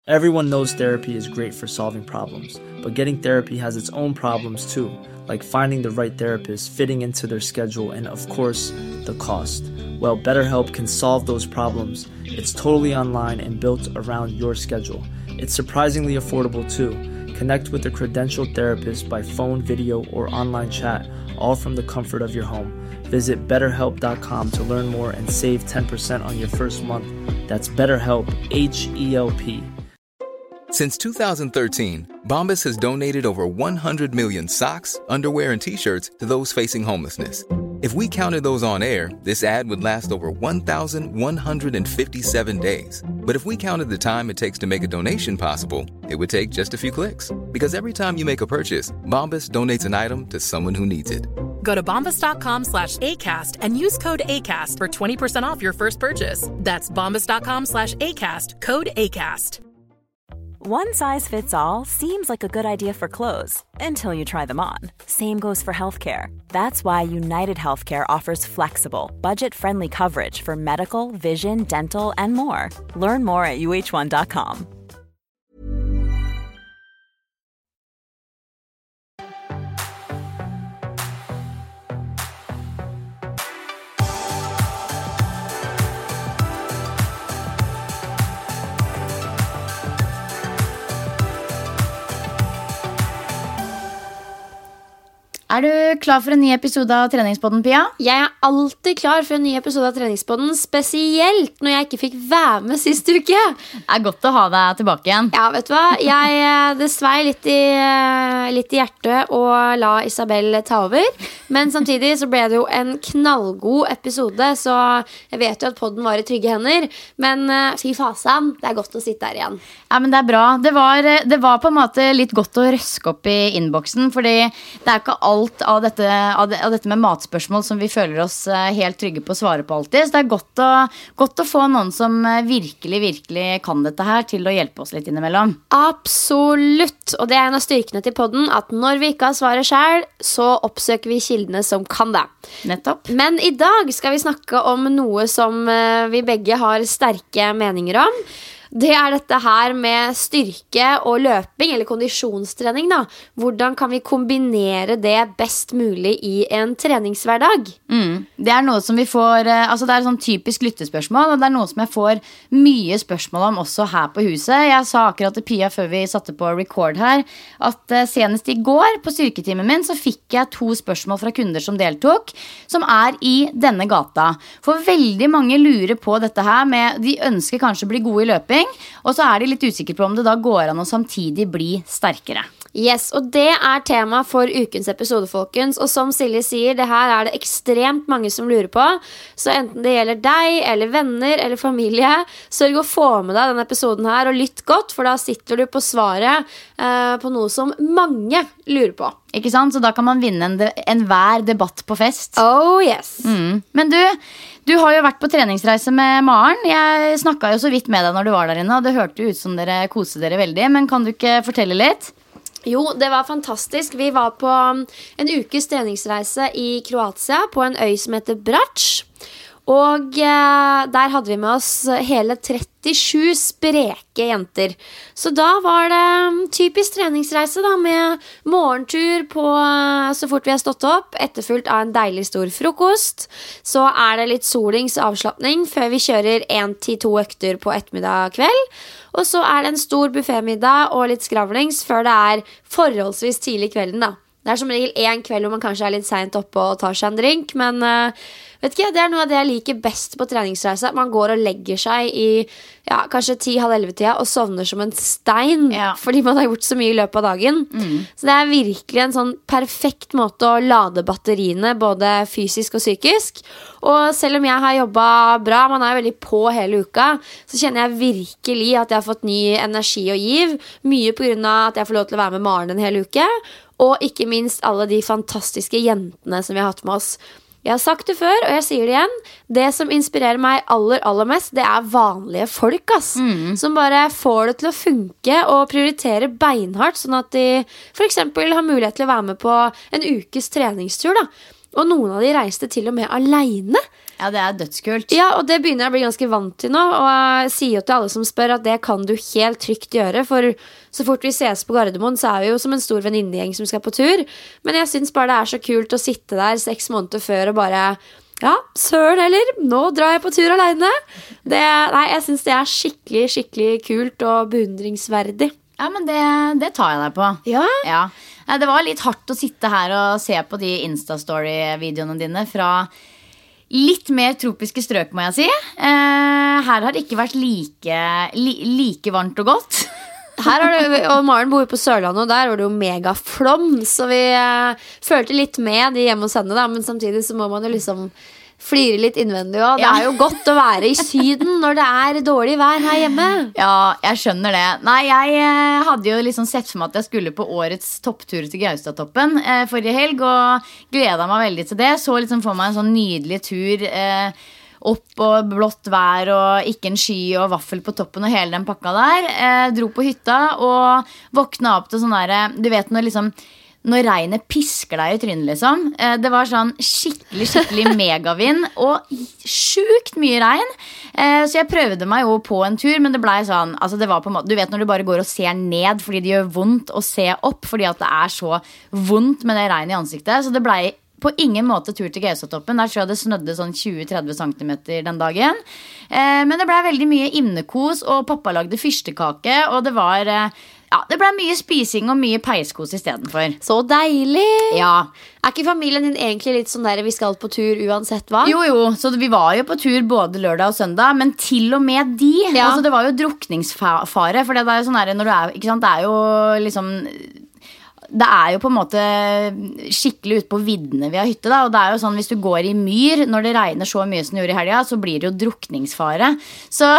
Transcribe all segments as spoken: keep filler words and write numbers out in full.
Everyone knows therapy is great for solving problems, but getting therapy has its own problems too, like finding the right therapist, fitting into their schedule, and of course, the cost. Well, BetterHelp can solve those problems. It's totally online and built around your schedule. It's surprisingly affordable too. Connect with a credentialed therapist by phone, video, or online chat, all from the comfort of your home. Visit better help dot com to learn more and save ten percent on your first month. That's BetterHelp, H E L P. Since two thousand thirteen, Bombas has donated over one hundred million socks, underwear, and T-shirts to those facing homelessness. If we counted those on air, this ad would last over one thousand one hundred fifty-seven days. But if we counted the time it takes to make a donation possible, it would take just a few clicks. Because every time you make a purchase, Bombas donates an item to someone who needs it. Go to bombas.com slash ACAST and use code ACAST for twenty percent off your first purchase. That's bombas.com slash ACAST, code ACAST. One size fits all seems like a good idea for clothes until you try them on. Same goes for healthcare. That's why United Healthcare offers flexible, budget-friendly coverage for medical, vision, dental, and more. Learn more at U H one dot com. Er du klar for en ny episode av Treningspodden, Pia? Jeg er alltid klar for en ny episode av Treningspodden, spesielt når jeg ikke fikk være med sist uke. Det er godt å ha deg tilbake igjen. Ja, vet du hva? Jeg, det svei litt i, litt i hjertet å la Isabel ta over. Men samtidig så ble det jo en knallgod episode, så jeg vet jo at podden var i trygge hender. Men fy fasen, det er godt å sitte her igjen. Ja, men det er bra. Det var, det var på en måte litt godt å røske opp i innboksen, fordi det er ikke alt Av dette, av, det, av dette med matspørsmål som vi føler oss helt trygge på å svare på alltid. Så det er godt å, godt å få noen som virkelig, virkelig kan dette her til å hjelpe oss litt innimellom. Absolutt. Og det er en av styrkene til podden, at når vi ikke har svaret selv, så oppsøker vi kildene som kan det. Nettopp. Men i dag skal vi snakke om noe som vi begge har sterke meninger om. Det er dette her med styrke og løping, eller kondisjonstrening da. Hvordan kan vi kombinere det best mulig i en treningshverdag? Mm. Det er noe som vi får, altså det er sånn typisk lyttespørsmål, og det er noe som jeg får mye spørsmål om også her på huset. Jeg sa akkurat til Pia før vi satte på record her, at senest i går på styrketimen min så fikk jeg to spørsmål fra kunder som deltok, som er i denne gata. For veldig mange lurer på dette her med, de ønsker kanskje å bli gode i løping, og så er de litt usikre på om det da går an å samtidig bli sterkere. Yes, og det er tema for ukens episode, folkens. Og som Silje sier, det her er det ekstremt mange som lurer på. Så enten det gjelder deg, eller venner, eller familie, sørg å få med deg denne episoden her, og lytt godt, for da sitter du på svaret eh, på noe som mange lurer på. Ikke sant? Så da kan man vinne en, de, en hver debatt på fest. Oh yes. Mm. Men du, du har jo vært på treningsreise med Maren. Jeg snakket jo så vidt med deg når du var der inne, og det hørte ut som dere koste dere veldig. Men kan du ikke fortelle litt? Jo, det var fantastisk. Vi var på en ukes treningsreise i Kroatia på en øy som heter Brač. Og eh, der hadde vi med oss hele trettisju spreke jenter. Så da var det typisk treningsreise da, med morgentur på så fort vi har stått opp, etterfulgt av en deilig stor frokost. Så er det litt solings avslappning før vi kjører en til to økter på ettermiddag kveld. Og så er det en stor buffetmiddag og litt skravlings før det er forholdsvis tidlig i kvelden da. Det er som regel en kveld hvor man kanskje er litt sent oppe og tar seg en drink, men uh, vet ikke, det er noe av det jeg liker best på treningsreise. Man går og legger seg i ja, kanskje ti, halv elleve tida og sovner som en stein, ja. Fordi man har gjort så mye i løpet av dagen. Mm. Så det er virkelig en sånn perfekt måte å lade batteriene, både fysisk og psykisk. Og selv om jeg har jobbet bra, man er veldig på hele uka, så kjenner jeg virkelig at jeg har fått ny energi og giv. Mye på grunn av at jeg får lov til å være med Maren en hel uke, og ikke minst alle de fantastiske jentene som vi har hatt med oss. Jeg har sagt det før, og jeg sier det igjen. Det som inspirerer meg aller, aller mest, det er vanlige folk, ass. Mm. Som bare får det til å funke og prioritere beinhardt, sånn at de for eksempel har mulighet til å være med på en ukes treningstur, da. Og noen av de reiste til og med alene. Ja, det er dødskult. Ja, og det begynner jeg å bli ganske vant til nå. Og jeg sier jo til alle som spør at det kan du helt trygt gjøre. For så fort vi ses på Gardermoen, så er vi jo som en stor venninnegjeng som skal på tur. Men jeg synes bare det er så kult å sitte der seks måneder før og bare ja, søren heller, nå drar jeg på tur alene. Det, nei, jeg synes det er skikkelig, skikkelig kult og beundringsverdig. Ja, men det, det tar jeg deg på. Ja? Ja. Det var litt hardt å sitte her og se på de Instastory-videoene dine fra litt mer tropiske strøk, må jeg si. Eh, her har det ikke vært like, li, like varmt og godt. Her har det, og Maren bor på Sørlandet, og der var det jo megaflom, så vi eh, følte litt med de hjemme hos henne, da, men samtidig så må man jo liksom flire litt innvendig også. Det Ja. er jo godt å være i Syden når det er dårlig vær her hjemme. Ja, jeg skjønner det. Nei, jeg eh, hadde jo liksom sett for meg at jeg skulle på årets topptur til Gaustatoppen eh, forrige helg, og gledet meg veldig til det. Så liksom for meg en sånn nydelig tur eh, opp og blått vær og ikke en sky og vaffel på toppen og hele den pakka der. Eh, dro på hytta og våkna opp til sånn der, du vet når liksom når regnet pisker deg i trynet liksom. Det var sånn skikkelig, skikkelig megavind og sjukt mye regn. Så jeg prøvde meg jo på en tur, men det ble sånn, altså det var på en måte, du vet når du bare går og ser ned fordi det gjør vondt å se opp, fordi at det er så vondt med det regnet i ansiktet. Så det ble på ingen måte tur til Gaustatoppen. Der tror jeg det snødde sånn tjue til tretti centimeter den dagen. Men det ble veldig mye innekos, og pappa lagde fyrstekake, og det var... Ja, det ble mye spising og mye peiskos i stedet for. Så deilig! Ja. Er ikke familien din egentlig litt sånn der vi skal på tur uansett hva? Jo, jo, så vi var jo på tur både lørdag og søndag, men til og med de, ja. Altså det var jo drukningsfare, for det er jo sånn her, når du er, ikke sant, det er jo liksom... Det er jo på en måte skikkelig ute på viddene vi har hytte da, og det er jo sånn hvis du går i myr når det regner så mye som det gjorde i helga, så blir det jo drukningsfare. Så,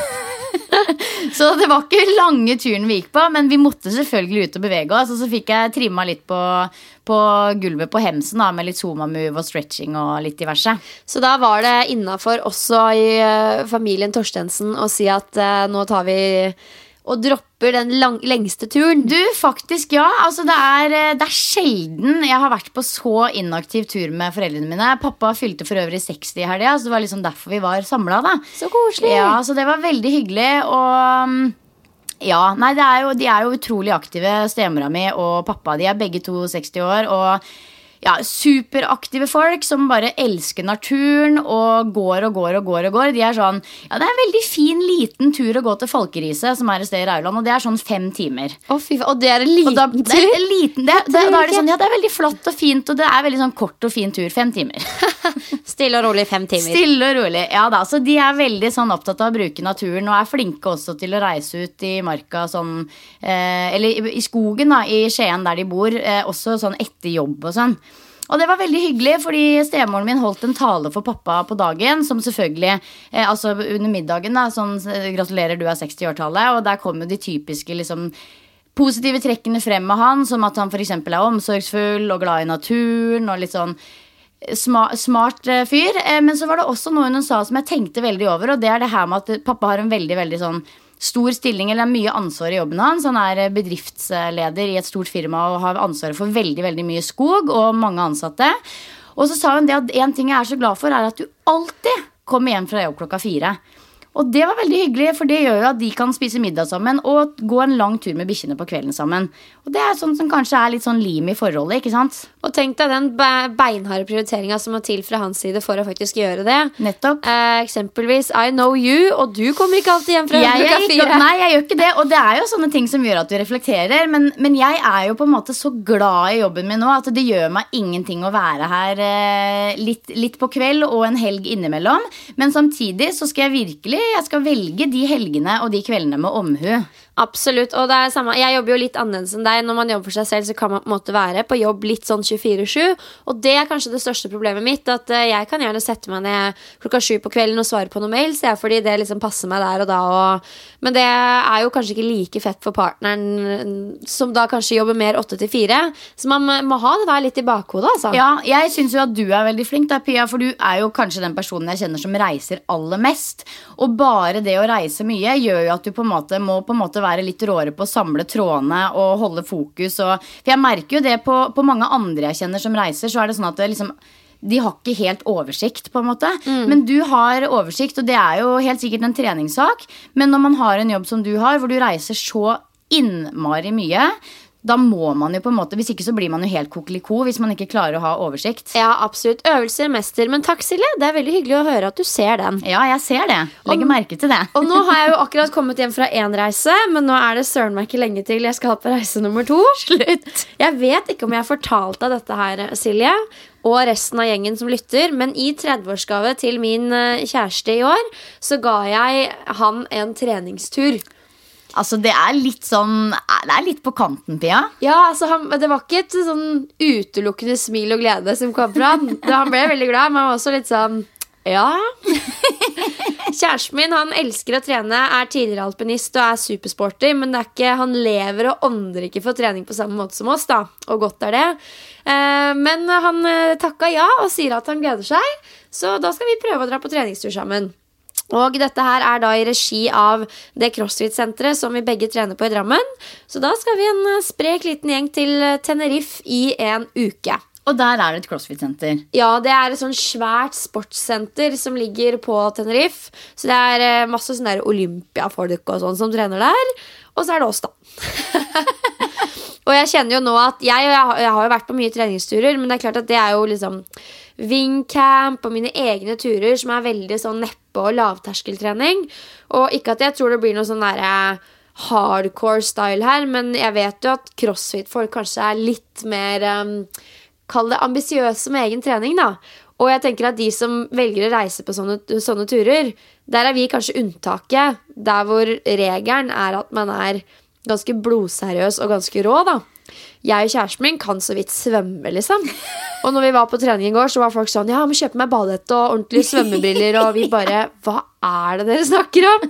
så det var ikke lange turen vi gikk på, men vi måtte selvfølgelig ut og bevege oss, og så fikk jeg trimma litt på, på gulvet på hemsen da, med litt zoma-move og stretching og litt diverse. Så da var det innenfor også i uh, familien Torstensen å si at uh, nå tar vi... og dropper den lang, lengste turen. Du, faktisk ja, altså det er, det er sjelden jeg har vært på så inaktiv tur med foreldrene mine. Pappa fylte for øvrig seksti i helga, så det var liksom derfor vi var samlet da. Så koselig. Ja, så det var veldig hyggelig, og ja, nei, det er jo, de er jo utrolig aktive, stemora mi og pappa, de er begge to seksti år, og ja, superaktive folk som bare elsker naturen og går og går og går og går. De er sånn, ja, det er en veldig fin liten tur å gå til Folkeriset, som er et sted i Rauland, og det er sånn fem timer. Å, fy faen, og det er en liten og da, tur? Det er en liten, det, det, da er det sånn, ja, det er veldig flott og fint, og det er veldig sånn kort og fin tur, fem timer. Stille og rolig fem timer. Stille og rolig, ja da, så de er veldig sånn opptatt av å bruke naturen, og er flinke også til å reise ut i marka, sånn, eh, eller i, i skogen da, i Skien der de bor, eh, også sånn etter jobb og sånn. Og det var veldig hyggelig, fordi stemoren min holdt en tale for pappa på dagen, som selvfølgelig, eh, altså under middagen da, sånn, gratulerer du er seksti-årtallet, og der kom jo de typiske liksom positive trekkene frem med han, som at han for eksempel er omsorgsfull og glad i naturen, og litt sånn smart, smart fyr. Eh, men så var det også noe hun sa som jeg tenkte veldig over, og det er det her med at pappa har en veldig, veldig sånn stor stilling, eller mye ansvar i jobben hans. Han er bedriftsleder i et stort firma og har ansvaret for veldig, veldig mye skog og mange ansatte. Og så sa hun det at en ting jeg er så glad for er at du alltid kommer hjem fra jobb klokka fire. Og det var veldig hyggelig, for det gjør jo at de kan spise middag sammen og gå en lang tur med bikkjene på kvelden sammen. Og det er sånn som kanskje er litt sånn lim i forholdet, ikke sant? Og tenk deg den be- beinharde prioriteringen som må til fra hans side for å faktisk gjøre det. Nettopp. Eh, eksempelvis, I know you, og du kommer ikke alltid hjem fra Jeg, klokka jeg, fire. nei, jeg gjør ikke det, og det er jo sånne ting som gjør at du reflekterer, men, men jeg er jo på en måte så glad i jobben min nå, at det gjør meg ingenting å være her eh, litt, litt på kveld og en helg innimellom, men samtidig så skal jeg virkelig, jeg skal velge de helgene og de kveldene med omhu. Absolutt, og det er samme. Jeg jobber jo litt annerledes enn deg. Når man jobber for seg selv, så kan man på en måte være på jobb litt sånn tjuefire sju. Og det er kanskje det største problemet mitt, at jeg kan gjerne sette meg ned klokka sju på kvelden og svare på noen mails, ja, fordi det liksom passer meg der og da. Og... Men det er jo kanskje ikke like fett for partneren, som da kanskje jobber mer åtte til fire. Så man må ha det der litt i bakhodet, altså. Ja, jeg synes jo at du er veldig flink da, Pia, for du er jo kanskje den personen jeg kjenner som reiser aller mest. Og bare det å reise mye gjør jo at du på en måte må på en måte være litt råere på å samle trådene og holde fokus. Og, for jeg merker jo det på, på mange andre jeg kjenner som reiser, så er det sånn at det liksom de har ikke helt oversikt på en måte. Mm. Men du har oversikt, og det er jo helt sikkert en treningssak. Men når man har en jobb som du har, hvor du reiser så innmari mye, da må man jo på en måte, hvis ikke så blir man jo helt kokeliko hvis man ikke klarer å ha oversikt. Ja, absolutt. Øvelser, mester. Men takk, Silje. Det er veldig hyggelig å høre at du ser den. Ja, jeg ser det. Legger merke til det. Og nå har jeg jo akkurat kommet hjem fra en reise, men nå er det søren meg ikke lenge til jeg skal på reise nummer to. Slutt. Jeg vet ikke om jeg har fortalt deg dette her, Silje, og resten av gjengen som lytter, men i trettiårsgave til min kjæreste i år, så ga jeg han en treningstur. Altså, det er litt sånn, det er litt på kanten, Pia. Ja, altså, han, det var ikke et sånn utelukkende smil og glede som kom fra han. Han ble veldig glad, men han var også litt sånn, ja. Kjæresten min, han elsker å trene, er tidligere alpinist og er supersporty, men det er ikke, han lever og ånder ikke for trening på samme måte som oss, da. Og godt er det. Men han takket ja og sier at han gleder seg, så da skal vi prøve å dra på treningstur sammen. Og dette her er da i regi av det CrossFit-senteret som vi begge trener på i Drammen. Så da skal vi en sprek liten gjeng til Tenerife i en uke. Og der er det et CrossFit-senter. Ja, det er et sånn svært sportssenter som ligger på Tenerife. Så det er masse sånne der Olympiafolk og sånn som trener der. Og så er det oss da. Og jeg kjenner jo nå at jeg, jeg har jo vært på mye treningsturer, men det er klart at det er jo liksom wingcamp og mine egne turer som er veldig sånn neppe- og lavterskeltrening. Og ikke at jeg tror det blir noe sånn der hardcore style her, men jeg vet jo at CrossFit-folk kanskje er litt mer, um, kall det ambisiøse med egen trening da. Og jeg tenker at de som velger å reise på sånne, sånne turer, der er vi kanskje unntaket, der hvor regelen er at man er ganske blodseriøs og ganske rå da. Jeg og kjæresten min kan så vidt svømme liksom. Og når vi var på trening i går, så var folk sånn, ja, men kjøp meg badehette og ordentlige svømmebriller. Og vi bare, hva er det dere snakker om?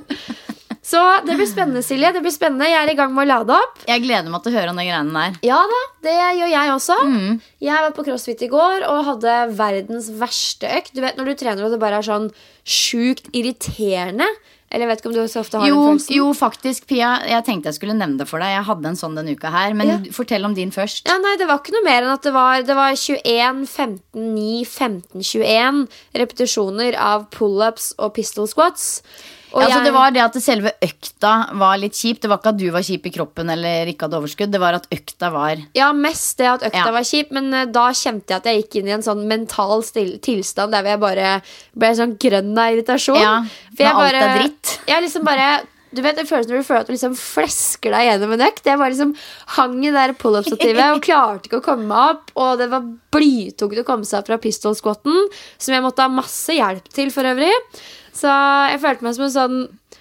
Så det blir spennende, Silje. Det blir spennende. Jeg er i gang med å lade opp. Jeg gleder meg til å høre om de greiene der. Ja da, det gjør jeg også. Mm. Jeg var på CrossFit i går og hadde verdens verste økt. Du vet når du trener og det bare er sånn sjukt irriterende. Eller jeg vet ikke om du så ofte har jo, den følelsen. Jo, faktisk, Pia. Jeg tenkte jeg skulle nevne det for deg. Jeg hadde en sånn denne uka her. Men ja. Fortell om din først. Ja, nei, det var ikke noe mer enn at det var, det var tjueen, femten, ni, femten, tjueen repetisjoner av pull-ups og pistol squats. Og ja, altså, jeg... det var det at selve økta var litt kjip. Det var ikke at du var kjip i kroppen eller ikke hadde overskudd. Det var at økta var... Ja, mest det at økta ja. var kjip. Men uh, da kjente jeg at jeg gikk inn i en sånn mental stil- tilstand der hvor jeg bare ble sånn grønn av irritasjon. Ja, for jeg når bare, alt er dritt. Jeg liksom bare... Du vet, det føles når du føler at du liksom flesker deg gjennom en økt. Jeg bare liksom hang i der pull-up-stativet og klarte ikke å komme meg opp. Og det var blytungt å komme seg opp fra pistol-squatten, som jeg måtte ha masse hjelp til for øvrig. Så jeg følte meg som en sånn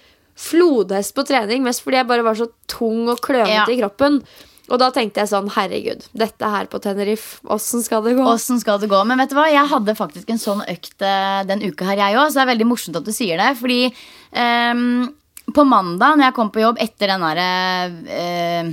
flodhest på trening, mest fordi jeg bare var så tung og klønete ja. I kroppen. Og da tenkte jeg sånn, herregud, dette her på Tenerife, hvordan skal det gå? Hvordan skal det gå? Men vet du hva, jeg hadde faktisk en sånn økt den uka her jeg også, så det er veldig morsomt at du sier det, fordi um, på mandag når jeg kom på jobb etter den der uh,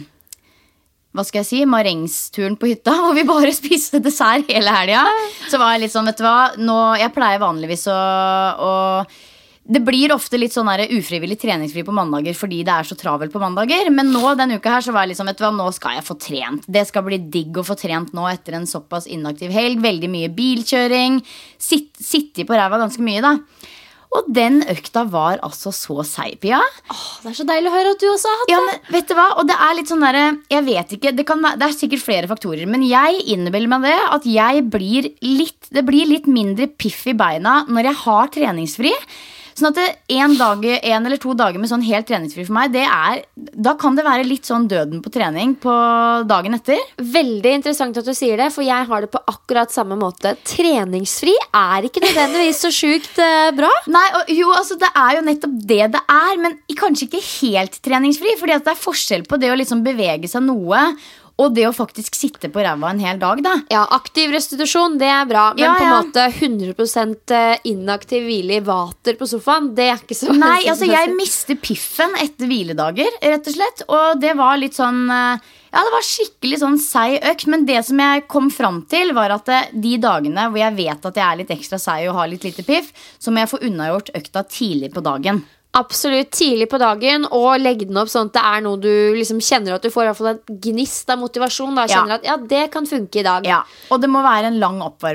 hva skal jeg si, marengsturen på hytta, hvor vi bare spiste dessert hele helga, så var jeg litt sånn, vet du hva, nå, jeg pleier vanligvis å, å det blir ofte litt sånn her ufrivillig treningsfri på mandager fordi det er så travelt på mandager. Men nå, denne uka her, så var jeg liksom, vet du hva, nå skal jeg få trent. Det skal bli digg å få trent nå etter en såpass inaktiv helg. Veldig mye bilkjøring. Sitt, sitte på ræva ganske mye, da. Og den økta var altså så seig, Pia. Åh, det er så deilig å høre at du også har hatt det. Ja, men vet du hva? Og det er litt sånn der, jeg vet ikke, det, kan, det er sikkert flere faktorer, men jeg innebiller meg det at jeg blir litt, det blir litt mindre piff i beina når jeg har treningsfri. Sånn at det, en, dag, en eller to dager med sånn helt treningsfri for meg, det er, da kan det være litt sånn døden på trening på dagen etter. Veldig interessant at du sier det, for jeg har det på akkurat samme måte. Treningsfri er ikke nødvendigvis så sjukt eh, bra. Nei, og, jo, altså det er jo nettopp det det er, men kanskje ikke helt treningsfri, fordi at det er forskjell på det å liksom bevege seg noe, og det å faktisk sitte på ræva en hel dag, da. Ja, aktiv restitusjon, det er bra. Men ja, på en ja. måte hundre prosent inaktiv hvile i vater på sofaen, det er ikke så... Nei, altså jeg mister piffen etter hviledager, rett og slett. Og det var litt sånn... Ja, det var skikkelig sånn seig økt. Men det som jeg kom fram til var at de dagene hvor jeg vet at jeg er litt ekstra seig og har litt lite piff, så må jeg få unnagjort økta tidlig på dagen. Absolutt, tidlig på dagen, og legge den opp sånn at det er noe du liksom kjenner at du får i hvert fall en gnist av motivasjon da, kjenner ja. At ja, det kan funke i dag. Ja, og det må være en lang oppvarming.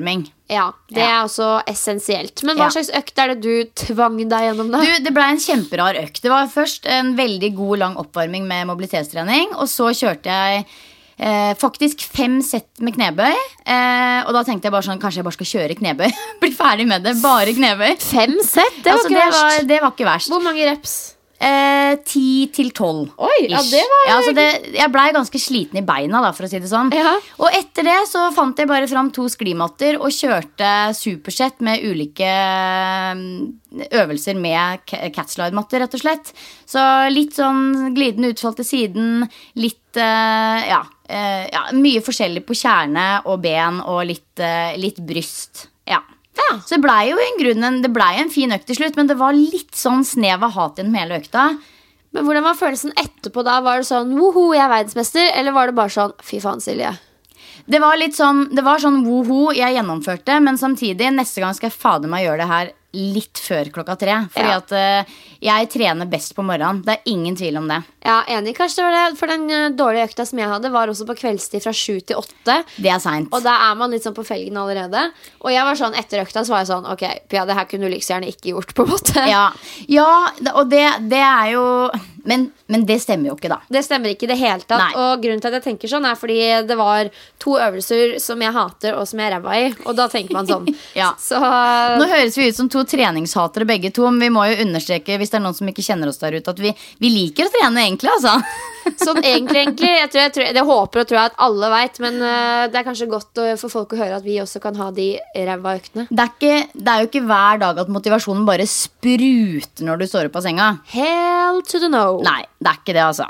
Ja, det Ja. er også essensielt. Men hva Ja. slags økt er det du tvang deg gjennom da? Du, det ble en kjemperar økt. Det var først en veldig god lang oppvarming med mobilitetstrening, og så kjørte jeg eh, faktisk fem sett med knebøy. Eh, og da tenkte jeg bare sånn, kanskje jeg bare skal kjøre knebøy. Bli ferdig med det, bare knebøy. Fem sett? Det var Altså, ikke det verst. var, det var ikke verst. Hvor mange reps? Eh, ti til tolv. Oi, ja, det var- ja, altså det, Jeg ble ganske sliten i beina, da, for å si det sånn. Ja. Og etter det så fant jeg bare fram to sklimatter og kjørte supersett med ulike mm, øvelser med ca- catslide-matter, rett og slett. Så litt sånn glidende utfall til siden, litt eh, ja, eh, ja, mye forskjellig på kjerne og ben og litt, eh, litt bryst. Ja. Ja. Så det ble jo en grunn en, det ble en fin økt til slutt, men det var litt sånn snev av hat gjennom hele økta. Men hvordan var følelsen etterpå da? Var det sånn, woho, jeg er verdensmester? Eller var det bare sånn, fy faen Silje? Det var litt sånn, det var sånn woho, jeg gjennomførte, men samtidig, neste gang skal jeg fader meg gjøre det her litt før klokka tre. Fordi Ja. at eh, jeg trener best på morgenen. Det er ingen tvil om det. Ja, enig, kanskje det var det. For den eh, dårlige økta som jeg hadde, var også på kveldstid fra sju til åtte. Det er sent. Og da er man litt sånn på felgen allerede. Og jeg var sånn, etter økta så var jeg sånn, ok, Pia, det her kunne du like så gjerne ikke gjort, på en måte. Ja, ja det- og det, det er jo men, men det stemmer jo ikke, da. Det stemmer ikke i det hele tatt. Nei. Og grunnen til at jeg tenker sånn er fordi det var to øvelser som jeg hater, og som jeg er ræva i. Og da tenker man sånn. Ja. Så Nå høres vi ut som to treningshatere begge to, men vi må jo understreke, hvis det er noen som ikke kjenner oss der ute, at vi, vi liker å trene egentlig, altså. sånn egentlig, egentlig jeg, tror, jeg, tror, jeg håper og tror jeg at alle vet. Men uh, det er kanskje godt uh, for folk å høre at vi også kan ha de ræva øktene. Det er, ikke, det er jo ikke hver dag at motivasjonen bare spruter når du står opp av senga. Hell to the no. Nei, det er ikke det, altså.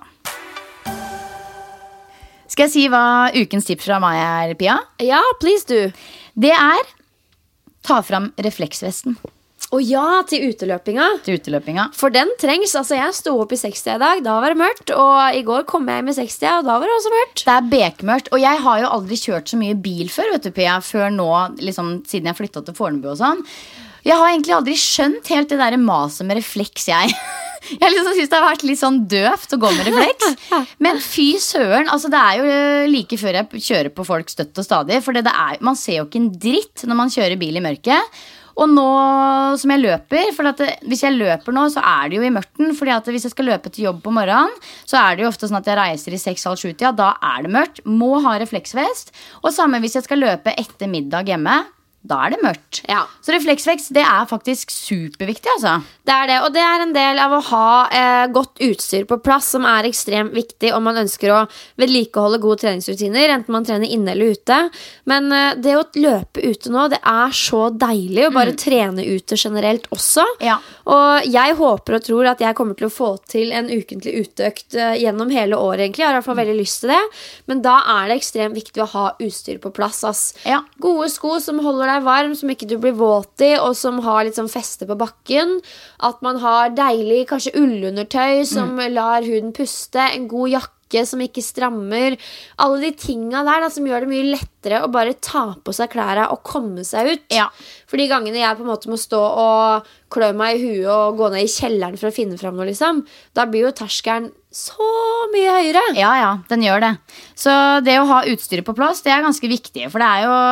Skal jeg si hva ukens tips fra meg er, Pia? Ja, please do. Det er ta fram refleksvesten Og ja, til uteløpinga. til uteløpinga. For den trengs. Altså, jeg sto opp i sekstida i dag. Da var det mørkt. Og i går kom jeg hjem i sekstida, og da var det også mørkt. Det er bekmørkt, og jeg har jo aldri kjørt så mye bil før, vet du, Pia, før nå, liksom, siden jeg flyttet til Fornebu og sånn. Jeg har egentlig aldri skjønt helt det der maset med refleks, jeg. Jeg liksom synes det har vært litt sånn døvt å gå med refleks. Men fy søren, altså det er jo like før jeg kjører på folk støtt og stadig. For det det er, man ser jo ikke en dritt når man kjører bil i mørket. Og nå som jeg løper, for at det, hvis jeg løper nå, så er det jo i mørken. Fordi at hvis jeg skal løpe til jobb på morgenen, så er det jo ofte sånn at jeg reiser i seks halv sju-tida. Da er det mørkt, må ha refleksvest. Og samme hvis jeg skal løpe etter middag hjemme, da er det mørkt. Ja. Så refleksvest, det er faktisk superviktig, altså. Det er det, og det er en del av å ha eh, godt utstyr på plass, som er ekstremt viktig om man ønsker å vedlikeholde gode treningsrutiner, enten man trener inne eller ute. Men eh, det å løpe ute nå, det er så deilig å bare Mm. trene ute generelt også. Ja. Og jeg håper og tror at jeg kommer til å få til en ukentlig uteøkt eh, gjennom hele året, egentlig. Jeg har i hvert fall veldig lyst til det. Men da er det ekstremt viktig å ha utstyr på plass, ass. Ja. Gode sko som holder deg varm, som ikke du blir våt i, og som har litt sånn feste på bakken. At man har deilig, kanskje ullundertøy som lar huden puste, en god jakke som ikke strammer. Alle de tinga der da, som gjør det mye lettere å bare ta på seg klærne og komme seg ut. Ja. For de gangene jeg på en måte må stå og klø meg i huet og gå ned i kjelleren for å finne fram noe, liksom, da blir jo terskelen så mye høyere. Ja, ja, den gjør det. Så det å ha utstyret på plass, det er ganske viktig. For det er jo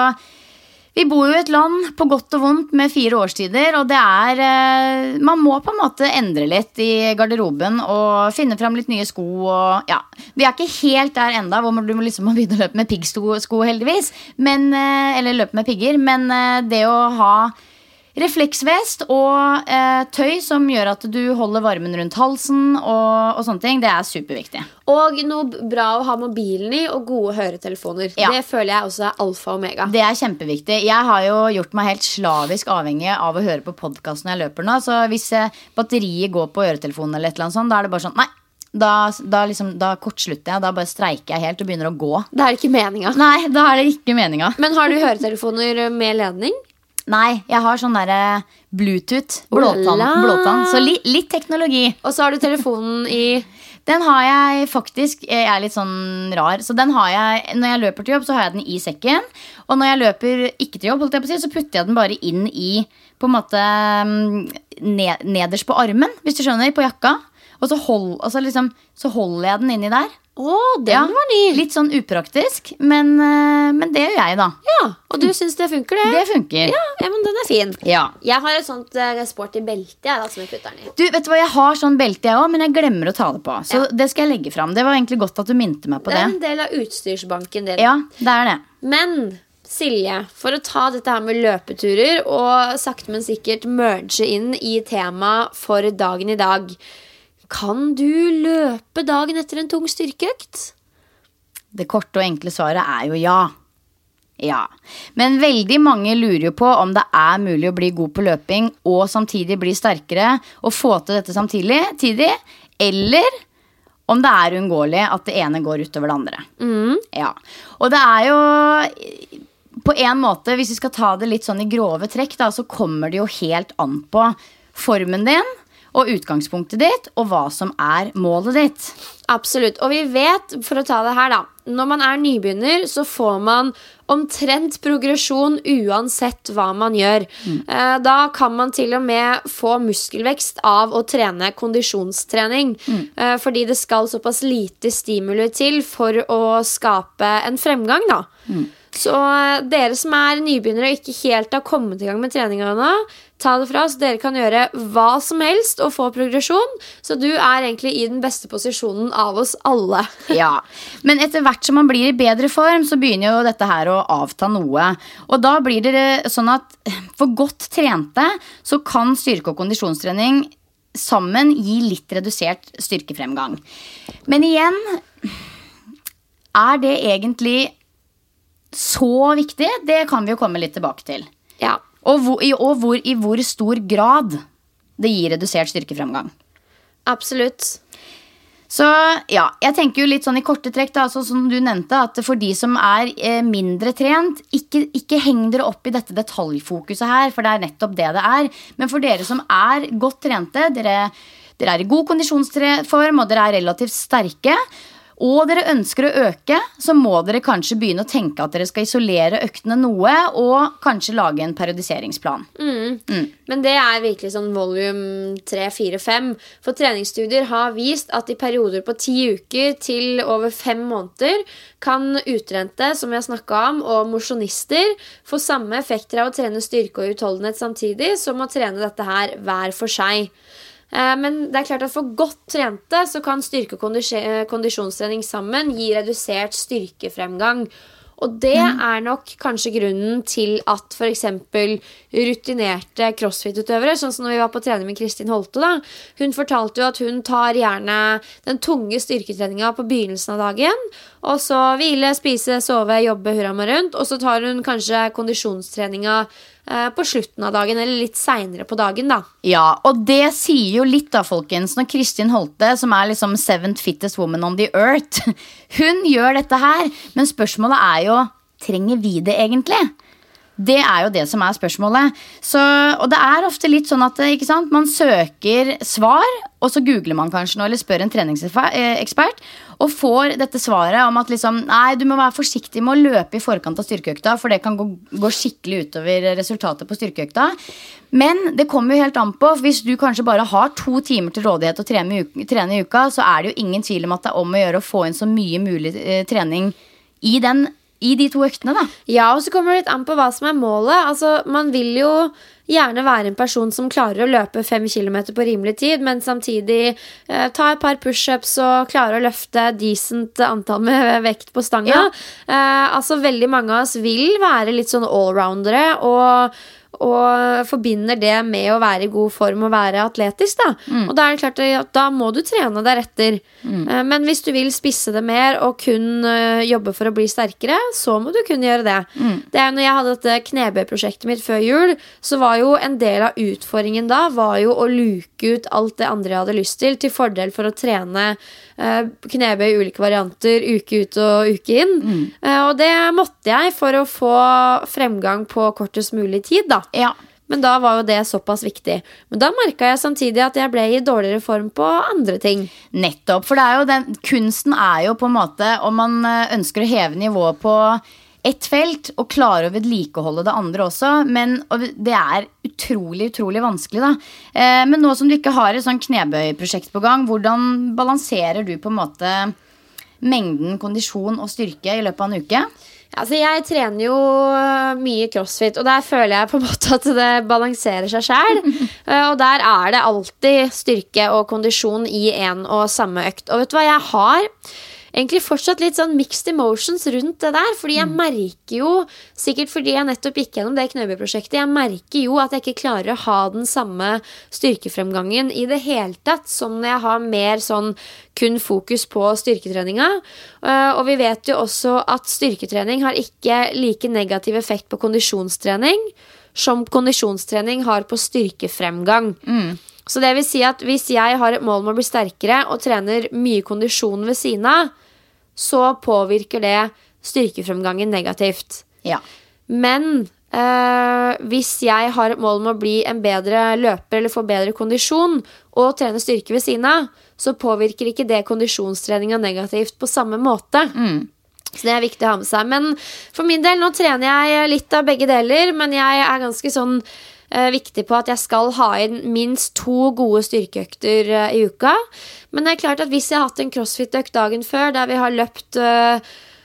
vi bor jo i et land på godt og vondt med fire årstider, og det er eh, man må på en måte endre litt i garderoben og finne fram litt nye sko. Og, ja. Vi er ikke helt der enda hvor du må liksom begynne å løpe med piggsko, sko, heldigvis, men, eh, eller løpe med pigger, men eh, det å ha refleksvest og eh, tøy som gjør at du holder varmen rundt halsen og, og sånne ting, det er superviktig. Og noe bra å ha mobilen i, og gode høretelefoner. Ja. Det føler jeg også er alfa og omega. Det er kjempeviktig. Jeg har jo gjort meg helt slavisk avhengig av å høre på podcast når jeg løper nå, så hvis eh, batteriet går på øretelefonen eller et eller annet sånt, da er det bare sånn, nei, da, da, liksom, da kortslutter jeg, da bare streiker jeg helt og begynner å gå. Det er ikke meninga. Nei, da er det ikke meningen. Men har du høretelefoner med ledning? Nei, jeg har sånn der Bluetooth, blåtann, Ola. blåtann. Så li, litt teknologi. Og så har du telefonen i Den har jeg faktisk, jeg er litt sånn rar, så den har jeg, når jeg løper til jobb, så har jeg den i sekken. Og når jeg løper ikke til jobb, holdt jeg på å si, så putter jeg den bare inn i, på en måte, ned, nederst på armen, hvis du skjønner, på jakka. Og så, hold, altså liksom, så holder jeg den inni der. Åh, den Ja, var ny. Litt sånn upraktisk, men, eh, men det gjør jeg da. Ja, og du synes det funker det? Det funker. Ja, ja, men den er fin. Ja. Jeg har et sånt uh, sporty belte jeg, da, som jeg putter den i. Du, vet du hva, jeg har sånn belte jeg også, men jeg glemmer å ta det på. Så Ja. det skal jeg legge fram. Det var egentlig godt at du minte meg på Det det. er en del av utstyrsbanken din. Ja, det er det. Men Silje, for å ta dette her med løpeturer og sakte men sikkert merge inn i tema for dagen i dag. Kan du løpe dagen etter en tung styrkeøkt? Det korte og enkle svaret er jo ja. Ja. Men veldig mange lurer jo på om det er mulig å bli god på løping og samtidig bli sterkere og få til dette samtidig, tidig, eller om det er uunngåelig at det ene går utover det andre. Mm. Ja. Og det er jo på en måte, hvis vi skal ta det litt sånn i grove trekk, da, så kommer det jo helt an på formen din og utgangspunktet ditt, og hva som er målet ditt. Absolutt, og vi vet, for å ta det her da, når man er nybegynner, så får man omtrent progresjon uansett hva man gjør. Mm. Eh, da kan man til og med få muskelvekst av å trene kondisjonstrening, mm. eh, fordi det skal såpass lite stimuli til for å skape en fremgang da. Mm. Så dere som er nybegynnere og ikke helt har kommet i gang med treningene, ta det fra, så dere kan gjøre hva som helst og få progresjon. Så du er egentlig i den beste posisjonen av oss alle. Ja, men etter hvert som man blir i bedre form, så begynner jo dette her å avta noe. Og da blir det sånn at for godt trente, så kan styrke- og kondisjonstrening sammen gi litt redusert styrkefremgang. Men igjen, er det egentlig så viktig? Det kan vi jo komme litt tilbake til. Ja. Og, hvor, og hvor, i hvor stor grad det gir redusert styrkefremgang. Absolutt. Så ja, jeg tenker jo litt sånn i korte trekk da, altså, som du nevnte, at for de som er eh, mindre trent, ikke, ikke heng dere opp i dette detaljfokuset her, for det er nettopp det det er. Men for dere som er godt trente, dere, dere er i god kondisjonsform, og dere er relativt sterke, og dere ønsker å øke, så må dere kanskje begynne å tenke at dere skal isolere øktene noe, og kanskje lage en periodiseringsplan. Mm. Mm. Men det er virkelig sånn volume tre, fire, fem. For treningsstudier har vist at i perioder på ti uker til over fem måneder kan utrente, som vi har snakket om, og mosjonister få samme effekter av å trene styrke og utholdenhet samtidig, som å trene dette her hver for seg. Men det er klart at for godt trente så kan styrke- og kondisjonstrening sammen gi redusert styrkefremgang. Og det mm. er nok kanskje grunnen til at for eksempel rutinerte crossfit-utøvere, sånn som når vi var på trening med Kristin Holte da, hun fortalte jo at hun tar gjerne den tunge styrketreninga på begynnelsen av dagen, og så hvile, spise, sove, jobbe, hurra meg rundt, og så tar hun kanskje kondisjonstreninga eh, på slutten av dagen, eller litt senere på dagen da. Ja, og det sier jo litt da, folkens, når Kristin Holte, som er liksom seventh fittest woman on the earth, hun gjør dette her, men spørsmålet er jo, trenger vi det egentlig? Det er jo det som er spørsmålet. Så, og det er ofte litt sånn at ikke sant, man søker svar, og så googler man kanskje noe, eller spør en treningsekspert, og får dette svaret om at liksom, nei, du må være forsiktig med å løpe i forkant av styrkeøkta, for det kan gå, gå skikkelig utover resultatet på styrkeøkta. Men det kommer jo helt an på, for hvis du kanskje bare har to timer til rådighet å trene i uka, trene i uka, så er det jo ingen tvil om at det er om å gjøre å få inn så mye mulig eh, trening i den I de to øktene da. Ja, og så kommer det litt an på hva som er målet. Altså, man vil jo gjerne være en person som klarer å løpe fem kilometer på rimelig tid, men samtidig eh, ta et par push-ups og klare å løfte decent antall med vekt på stanga. Ja. Eh, altså, veldig mange av oss vil være litt sånn allroundere, og og forbinder det med å være i god form og være atletisk da. Mm. Og da er det klart at da må du trene deretter. Mm. Men hvis du vil spisse det mer og kun jobbe for å bli sterkere, så må du kunne gjøre det. Mm. Det er når jeg hadde dette knebøy-prosjektet mitt før jul, så var jo en del av utfordringen da var jo å luke ut alt det andre jeg hadde lyst til, til fordel for å trene knebøy i ulike varianter, uke ut og uke inn. Mm. Og det måtte jeg for å få fremgang på kortest mulig tid da. Ja. Men da var jo det såpass viktig. Men da merket jeg samtidig at jeg ble i dårligere form på andre ting. Nettopp, for det er jo den, kunsten er jo på en måte, om man ønsker å heve nivået på ett felt og klare å vedlikeholde det andre også, men det er utrolig, utrolig vanskelig da. Eh, men nå som du ikke har et sånn knebøyprosjekt på gang, hvordan balanserer du på en måte mengden kondisjon og styrke i løpet av en uke? Altså, jeg trener jo mye crossfit, og der føler jeg på en måte at det balanserer seg selv. Og der er det alltid styrke og kondisjon i en og samme økt. Og vet du hva, jeg har egentlig fortsatt litt sånn mixed emotions rundt det der, fordi jeg merker jo, sikkert fordi jeg nettopp gikk gjennom det knebøyprosjektet, jeg merker jo at jeg ikke klarer å ha den samme styrkefremgangen i det hele tatt, som når jeg har mer sånn kun fokus på styrketreninga. Og vi vet jo også at styrketrening har ikke like negativ effekt på kondisjonstrening som kondisjonstrening har på styrkefremgang. Mm. Så det vil si at hvis jeg har et mål med å bli sterkere og trener mye kondisjon ved siden av, så påvirker det styrkefremgangen negativt. Ja. Men eh, hvis jeg har et mål med å bli en bedre løper eller få bedre kondisjon og trene styrke ved siden av, så påvirker ikke det kondisjonstreninga negativt på samme måte. Mm. Så det er viktig å ha med seg. Men for min del, nå trener jeg litt av begge deler, men jeg er ganske sånn eh, viktig på at jeg skal ha inn minst to gode styrkeøkter eh, i uka. Men det er klart at hvis jeg har hatt en crossfit-økt dagen før, der vi har løpt uh,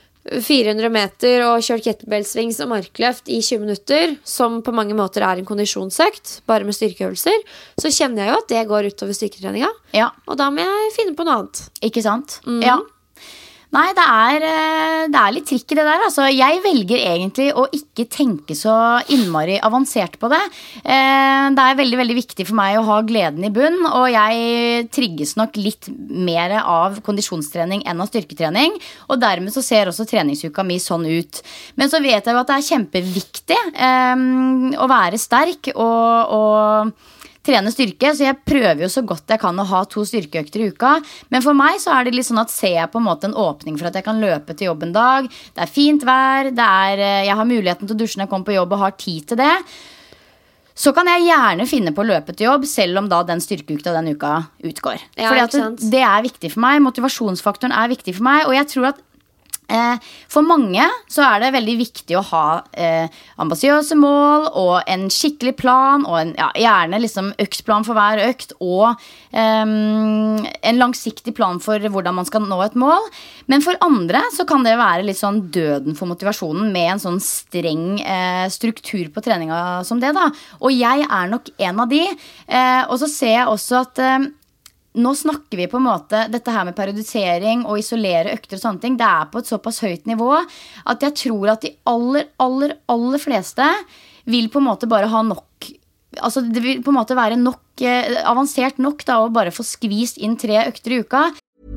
fire hundre meter og kjørt kettlebell-svings og markløft i tjue minutter, som på mange måter er en kondisjonsøkt, bare med styrkeøvelser, så kjenner jeg jo at det går utover styrketreninga. Ja. Og da må jeg finne på noe annet. Ikke sant? Mm. Ja. Nei, det er, det er litt trikk i det der. Altså, jeg velger egentlig å ikke tenke så innmari avansert på det. Det er veldig, veldig viktig for meg å ha gleden i bunn, og jeg trigges nok litt mer av kondisjonstrening enn av styrketrening, og dermed så ser også treningsuka mi sånn ut. Men så vet jeg jo at det er kjempeviktig um, å være sterk og... og trene styrke, så jeg prøver jo så godt jeg kan å ha to styrkeøkter i uka, men for meg så er det litt sånn at ser jeg på en måte en åpning for at jeg kan løpe til jobb en dag, det er fint vær, det er, jeg har muligheten til å dusje når jeg kommer på jobb og har tid til det, så kan jeg gjerne finne på å løpe til jobb, selv om da den styrkeukta den uka utgår. Ja, fordi at det, det er viktig for meg, motivasjonsfaktoren er viktig for meg, og jeg tror at for mange så er det veldig viktig å ha eh, ambisiøse mål og en skikkelig plan og en, ja, gjerne liksom øktsplan for hver økt og eh, en langsiktig plan for hvordan man skal nå et mål. Men for andre så kan det være litt sånn døden for motivasjonen med en sånn streng eh, struktur på treninga som det da. Og jeg er nok en av de. Eh, og så ser jeg også at eh, nå snakker vi på en måte dette her med periodisering og isolere økter og sånne ting. Det er på et såpass høyt nivå at jeg tror at de aller, aller, aller fleste vil på en måte bare ha nok. Altså det vil på en måte være nok, eh, avansert nok da, å bare få skvist inn tre økter i uka.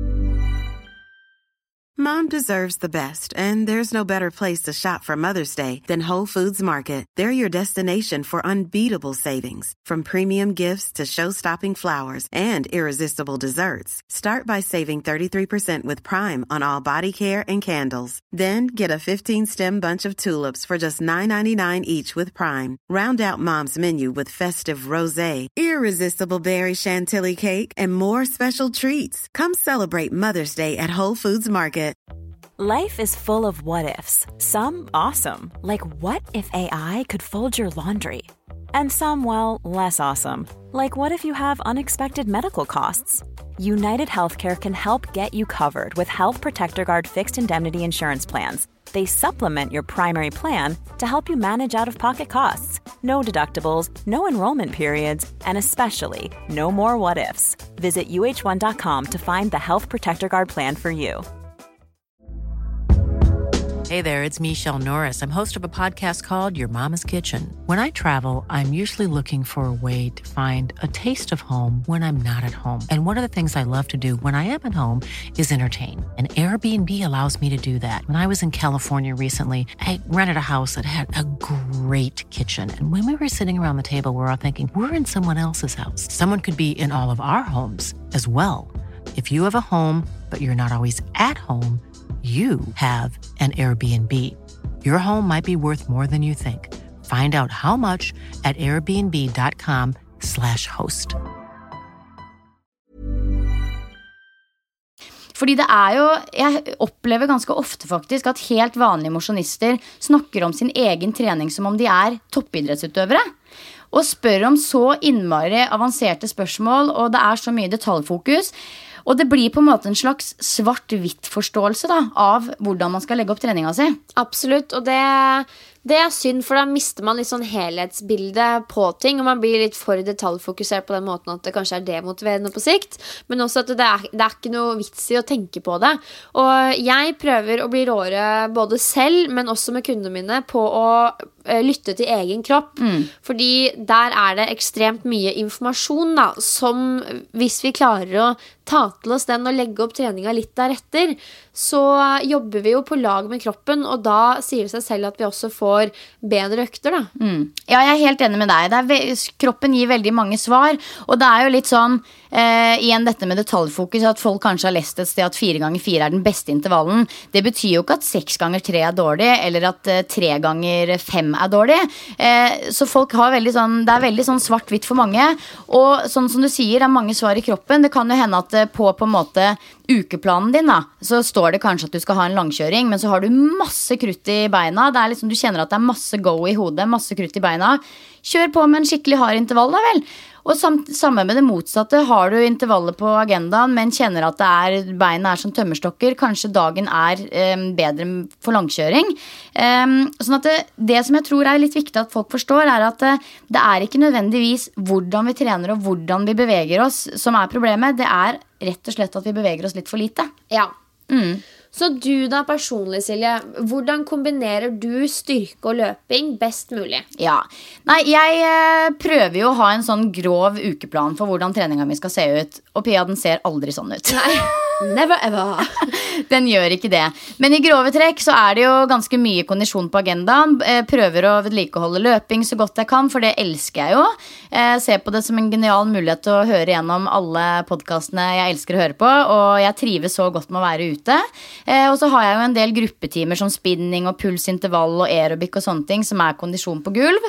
Mom deserves the best, and there's no better place to shop for Mother's Day than Whole Foods Market. They're your destination for unbeatable savings, from premium gifts to show-stopping flowers and irresistible desserts. Start by saving thirty-three percent with Prime on all body care and candles. Then get a fifteen-stem bunch of tulips for just nine ninety-nine each with Prime. Round out Mom's menu with festive rosé, irresistible berry chantilly cake, and more special treats. Come celebrate Mother's Day at Whole Foods Market. Life is full of what-ifs. Some awesome, like what if A I could fold your laundry? And some, well, less awesome, like what if you have unexpected medical costs? United Healthcare can help get you covered with Health Protector Guard fixed indemnity insurance plans. They supplement your primary plan to help you manage out-of-pocket costs. No deductibles, no enrollment periods, and especially no more what-ifs. Visit U H one dot com to find the Health Protector Guard plan for you. Hey there, it's Michelle Norris. I'm host of a podcast called Your Mama's Kitchen. When I travel, I'm usually looking for a way to find a taste of home when I'm not at home. And one of the things I love to do when I am at home is entertain. And Airbnb allows me to do that. When I was in California recently, I rented a house that had a great kitchen. And when we were sitting around the table, we were all thinking, we're in someone else's house. Someone could be in all of our homes as well. If you have a home, but you're not always at home, you have an Airbnb. Your home might be worth more than you think. Find out how much at airbnb.com slash host. Fordi det er jo, jeg opplever ganske ofte faktisk at helt vanlige mosjonister snakker om sin egen trening som om de er toppidrettsutøvere. Og spør om så innmari avanserte spørsmål, og det er så mye detaljfokus. Og det blir på en måte en slags svart-hvitt forståelse da, av hvordan man skal legge opp treninga si. Absolutt, og det, det er synd, for da mister man litt sånn helhetsbilde på ting, og man blir litt for detaljfokusert på den måten at det kanskje er demotiverende på sikt, men også at det er, det er ikke noe vits i å tenke på det. Og jeg prøver å bli råere både selv, men også med kundene mine på å lytte til egen kropp, mm. fordi der er det ekstremt mye informasjon da, som hvis vi klarer å ta til oss den og legge opp treninga litt deretter, så jobber vi jo på lag med kroppen, og da sier det seg selv at vi også får bedre økter da. Mm. Ja, jeg er helt enig med deg. Det er ve- kroppen gir veldig mange svar, og det er jo litt sånn eh, igjen dette med detaljfokus, at folk kanskje har lest et sted at fire ganger fire er den beste intervallen. Det betyr jo ikke at seks ganger tre er dårlig, eller at eh, tre ganger fem er dårlig. Eh, så folk har veldig sånn, det er veldig sånn svart-hvitt for mange, og sånn som du sier, det er mange svar i kroppen. Det kan jo hende at på på en måte ukeplanen din da, så står det kanskje at du skal ha en langkjøring, men så har du masse krutt i beina. Det er liksom, du kjenner at det er masse go i hodet, masse krutt i beina. Kjør på med en skikkelig hard intervall da vel. Og samt, samme med det motsatte. Har du intervallet på agendaen, men kjenner at det er, beina er som tømmerstokker, kanskje dagen er eh, bedre for langkjøring. Um, sånn at det, det som jeg tror er litt viktig at folk forstår, er at det, det er ikke nødvendigvis hvordan vi trener og hvordan vi beveger oss som er problemet. Det er rett og slett at vi beveger oss litt for lite. Ja. Mm. Så du da personlig, Silje, hvordan kombinerer du styrke og løping best mulig? Ja, nei, jeg eh, prøver jo å ha en sånn grov ukeplan for hvordan treninga mi skal se ut, og Pia, den ser aldri sånn ut. Nei, never ever. Den gjør ikke det. Men i grove trekk så er det jo ganske mye kondisjon på agendaen. Jeg prøver å vedlikeholde løping så godt jeg kan, for det elsker jeg jo. Jeg ser på det som en genial mulighet til å høre gjennom alle podcastene jeg elsker å høre på, og jeg trives så godt med å være ute. Eh, og så har jeg jo en del gruppetimer som spinning og pulsintervall og aerobic og sånne ting, som er kondisjon på gulv.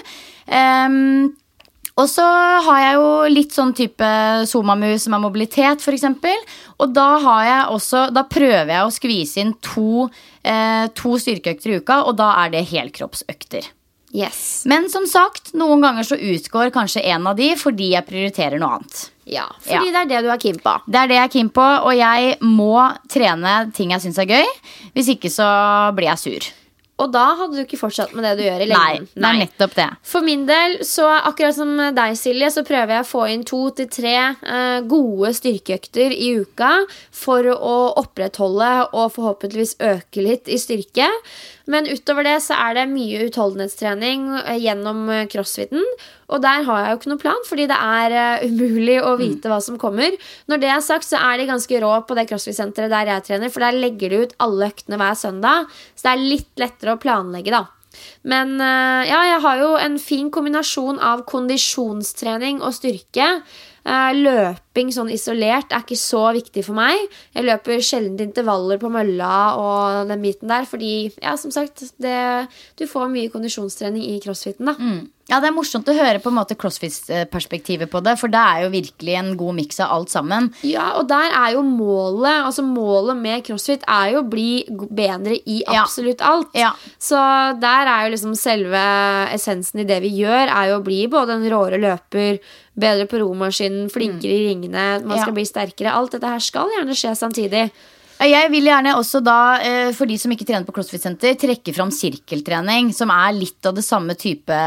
Um, og så har jeg jo litt sånn type Zuma-mus som er mobilitet for eksempel. Og da har jeg også, da prøver jeg å skvise inn to, eh, to styrkeøkter i uka, og da er det helkroppsøkter. Yes. Men som sagt, noen ganger så utgår kanskje en av de fordi jeg prioriterer noe annet. Ja, fordi ja. Det er det du er keen på. Det er det jeg er keen på, og jeg må trene ting jeg synes er gøy. Hvis ikke så blir jeg sur. Og da hadde du ikke fortsatt med det du gjør i lengden. Nei, det er nettopp det. For min del, så akkurat som deg, Silje, så prøver jeg å få inn to til tre eh, gode styrkeøkter i uka for å opprettholde og forhåpentligvis øke litt i styrke. Men utover det så er det mye utholdenhetstrening gjennom crossfiten, og der har jeg jo ikke noen plan, fordi det er uh, umulig å vite hva som kommer. Når det er sagt, så er de ganske rå på det crossfit-senteret der jeg trener, for der legger de ut alle øktene hver søndag, så det er litt lettere å planlegge da. Men uh, ja, jeg har jo en fin kombinasjon av kondisjonstrening og styrke. Uh, løping sånn isolert er ikke så viktig for meg. Jeg løper sjelden intervaller på mølla og den biten der, fordi, ja, som sagt, det, du får mye kondisjonstrening i crossfiten da. Mm. Ja, det er morsomt å høre på en måte crossfit-perspektivet på det, for det er jo virkelig en god mix av alt sammen. Ja, og der er jo målet, altså målet med crossfit er jo å bli bedre i absolutt alt. Ja. Så der er jo liksom selve essensen i det vi gjør, er jo å bli både en råere løper, bedre på romaskinen, flinkere mm. i ringene, man skal ja. Bli sterkere. Alt dette her skal gjerne skje samtidig. Jeg vil gjerne også da, for de som ikke trener på CrossFit-senter, trekke fram sirkeltrening, som er litt av det samme type,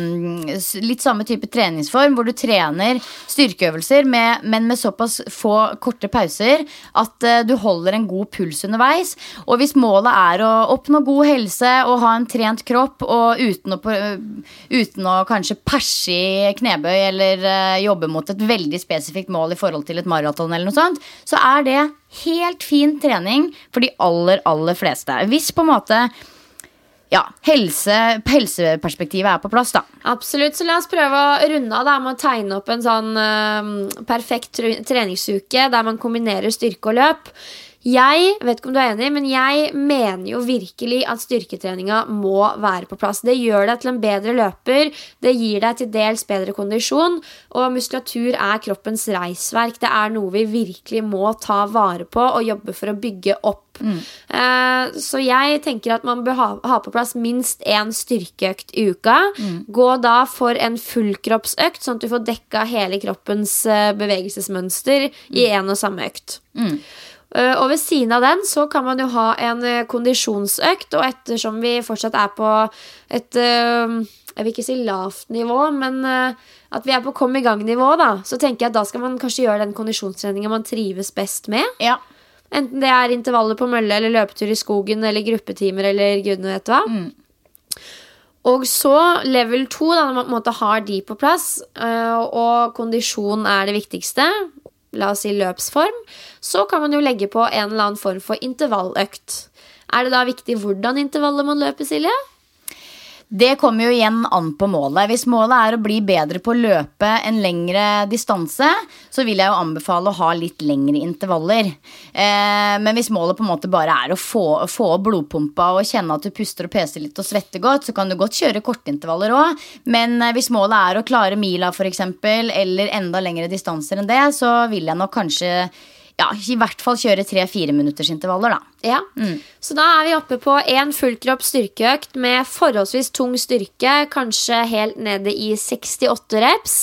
litt samme type treningsform, hvor du trener styrkeøvelser, med, men med såpass få korte pauser, at du holder en god puls underveis. Og hvis målet er å oppnå god helse og ha en trent kropp, og uten å, uten å kanskje perse i knebøy, eller jobbe mot et veldig spesifikt mål i forhold til et maraton eller noe sånt, så er det helt fin trening for de aller, aller fleste. Hvis på en måte ja, helse, helseperspektivet er på plass da. Absolutt, så la oss prøve å runde av da, med å tegne opp en sånn uh, perfekt treningsuke der man kombinerer styrke og løp. Jeg vet ikke om du er enig, men jeg mener jo virkelig at styrketreninga må være på plass. Det gjør deg til en bedre løper, det gir deg til dels bedre kondisjon, og muskulatur er kroppens reisverk. Det er noe vi virkelig må ta vare på og jobbe for å bygge opp. Mm. Uh, så jeg tenker at man bør ha, ha på plass minst en styrkeøkt i uka. Mm. Gå da for en fullkroppsøkt, sånn at du får dekka hele kroppens uh, bevegelsesmønster mm. i en og samme økt. Mm. Uh, og ved siden av den så kan man jo ha en uh, kondisjonsøkt, og ettersom vi fortsatt er på et uh, jeg vil ikke si lavt nivå, men uh, at vi er på kom i gang nivå da, så tenker jeg at da skal man kanskje gjøre den kondisjonstreningen man trives best med. Ja. Enten det er intervaller på mølle, eller løpetur i skogen, eller gruppetimer, eller gudene vet hva. Mm. Og så level to, da, når man på en måte har de på plass, uh, og kondisjon er det viktigste, la oss si løpsform, så kan man jo legge på en eller annen form for intervalløkt. Er det da viktig hvordan intervaller man løper, Silje? Det kommer jo igjen an på målet. Hvis målet er å bli bedre på å løpe en lengre distanse, så vil jeg jo anbefale å ha litt lengre intervaller. Eh, men hvis målet på en måte bare er å få, få blodpumpa og kjenne at du puster og peser litt og svetter godt, så kan du godt kjøre kortintervaller også. Men hvis målet er å klare mila for eksempel, eller enda lengre distanser enn det, så vil jeg nok kanskje ja, i hvert fall kjøre tre-fire minutters intervaller da. Ja, mm. Så da er vi oppe på en fullkropp styrkeøkt med forholdsvis tung styrke, kanskje helt nede i sekstiåtte reps.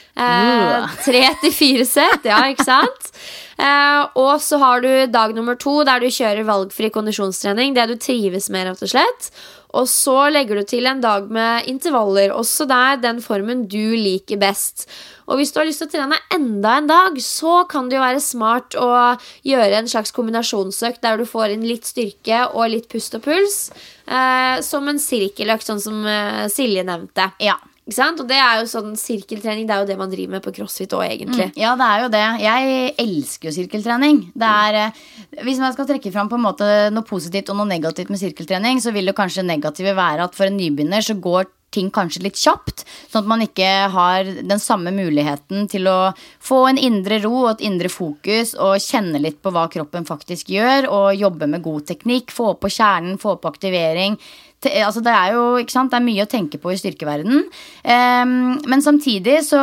Eh, tre til fire sett, ja, ikke sant? Eh, og så har du dag nummer to, der du kjører valgfri kondisjonstrening, det du trives med rett og slett. Og så legger du til en dag med intervaller, også der den formen du liker best. Og hvis du har lyst til å trene enda en dag, så kan det jo være smart å gjøre en slags kombinasjonsøkt der du får inn litt styrke og litt pust og puls, eh, som en sirkeløkt, sånn som eh, Silje nevnte. Ja. Ikke sant? Og det er jo sånn sirkeltrening, det er jo det man driver med på CrossFit også egentlig. Mm, ja, det er jo det. Jeg elsker jo sirkeltrening. Det er, hvis man skal trekke fram på en måte noe positivt og noe negativt med sirkeltrening, så vil det kanskje negative være at for en nybegynner så går ting kanskje litt kjapt, sånn at man ikke har den samme muligheten til å få en indre ro og et indre fokus og kjenne litt på hva kroppen faktisk gjør, og jobbe med god teknikk, få opp på kjernen, få opp på aktivering. Altså det er jo, ikke sant, det er mye å tenke på i styrkeverden, um, men samtidig så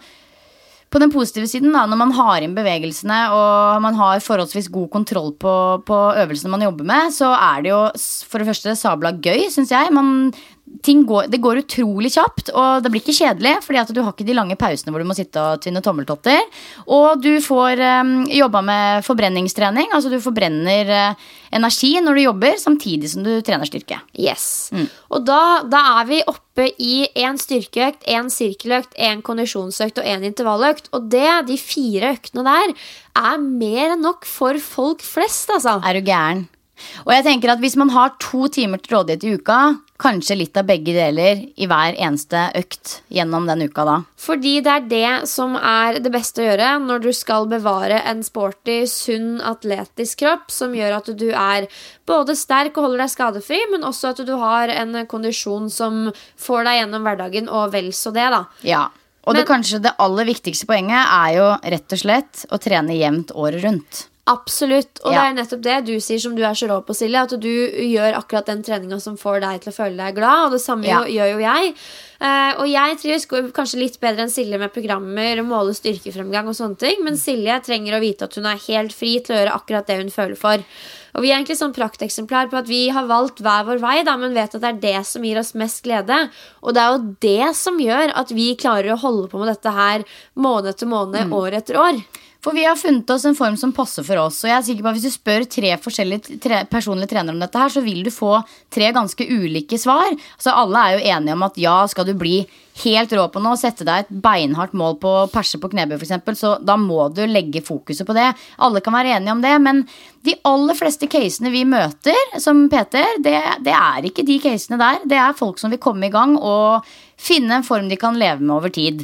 på den positive siden da, når man har inn bevegelsene og man har forholdsvis god kontroll på, på øvelsene man jobber med, så er det jo for det første sabla gøy, synes jeg. Man, ting går, det går utrolig kjapt, og det blir ikke kjedelig, fordi at du har ikke de lange pausene hvor du må sitte og tvinne tommeltotter. Og du får um, jobba med forbrenningstrening, altså du forbrenner uh, energi når du jobber, samtidig som du trener styrke. Yes. Mm. Og da, da er vi oppe i en styrkeøkt, en sirkeløkt, en kondisjonsøkt og en intervalløkt. Og det, de fire øktene der, er mer enn nok for folk flest, altså. Er du gæren? Og jeg tenker at hvis man har to timer til rådighet i uka, kanskje litt av begge deler i hver eneste økt gjennom den uka da. Fordi det er det som er det beste å gjøre når du skal bevare en sporty, sunn, atletisk kropp, som gjør at du er både sterk og holder deg skadefri, men også at du har en kondisjon som får deg gjennom hverdagen, og vel så det da. Ja, og men, det kanskje det aller viktigste poenget er jo rett og slett å trene jevnt året rundt. Absolutt, og ja. Det er nettopp det du sier som du er så rå på, Silje, at du gjør akkurat den treningen som får deg til å føle deg glad, og det samme ja. gjør jo jeg. Uh, og jeg trives kanskje litt bedre enn Silje med programmer og måle styrkefremgang og sånne ting, men Silje trenger å vite at hun er helt fri til å gjøre akkurat det hun føler for. Og vi er egentlig sånn prakteksemplar på at vi har valgt hver vår vei da, men vet at det er det som gir oss mest glede. Og det er jo det som gjør at vi klarer å holde på med dette her måned etter måned, mm. år etter år. For vi har funnet oss en form som passer for oss. Og jeg er sikker på at hvis du spør tre forskjellige tre, personlige trenere om dette her, så vil du få tre ganske ulike svar. Altså alle er jo enige om at ja, skal du bli helt rå på noe, sette deg et beinhardt mål på perse på knebøy for eksempel, så da må du legge fokuset på det. Alle kan være enige om det, men de aller fleste casene vi møter som P T-er, det, det er ikke de casene der. Det er folk som vil komme i gang og finne en form de kan leve med over tid.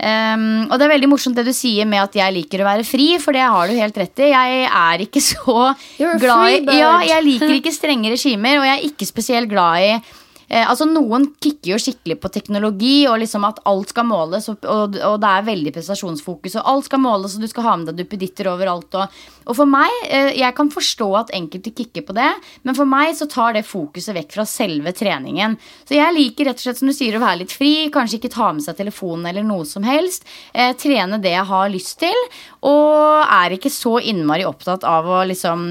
Um, og det er veldig morsomt det du sier med at jeg liker å være fri, for det har du helt rett i. Jeg er ikke så glad i, ja, jeg liker ikke strenge regimer, og jeg er ikke spesielt glad i Eh, altså noen kikker jo skikkelig på teknologi, og liksom at alt skal måles, og, og, og det er veldig prestasjonsfokus, og alt skal måles, og du skal ha med deg duppeditter overalt, og, Og for meg, jeg kan forstå at enkelte kikker på det, men for meg så tar det fokuset vekk fra selve treningen. Så jeg liker rett og slett, som du sier, å være litt fri, kanskje ikke ta med seg telefonen eller noe som helst, eh, trene det jeg har lyst til, og er ikke så innmari opptatt av å liksom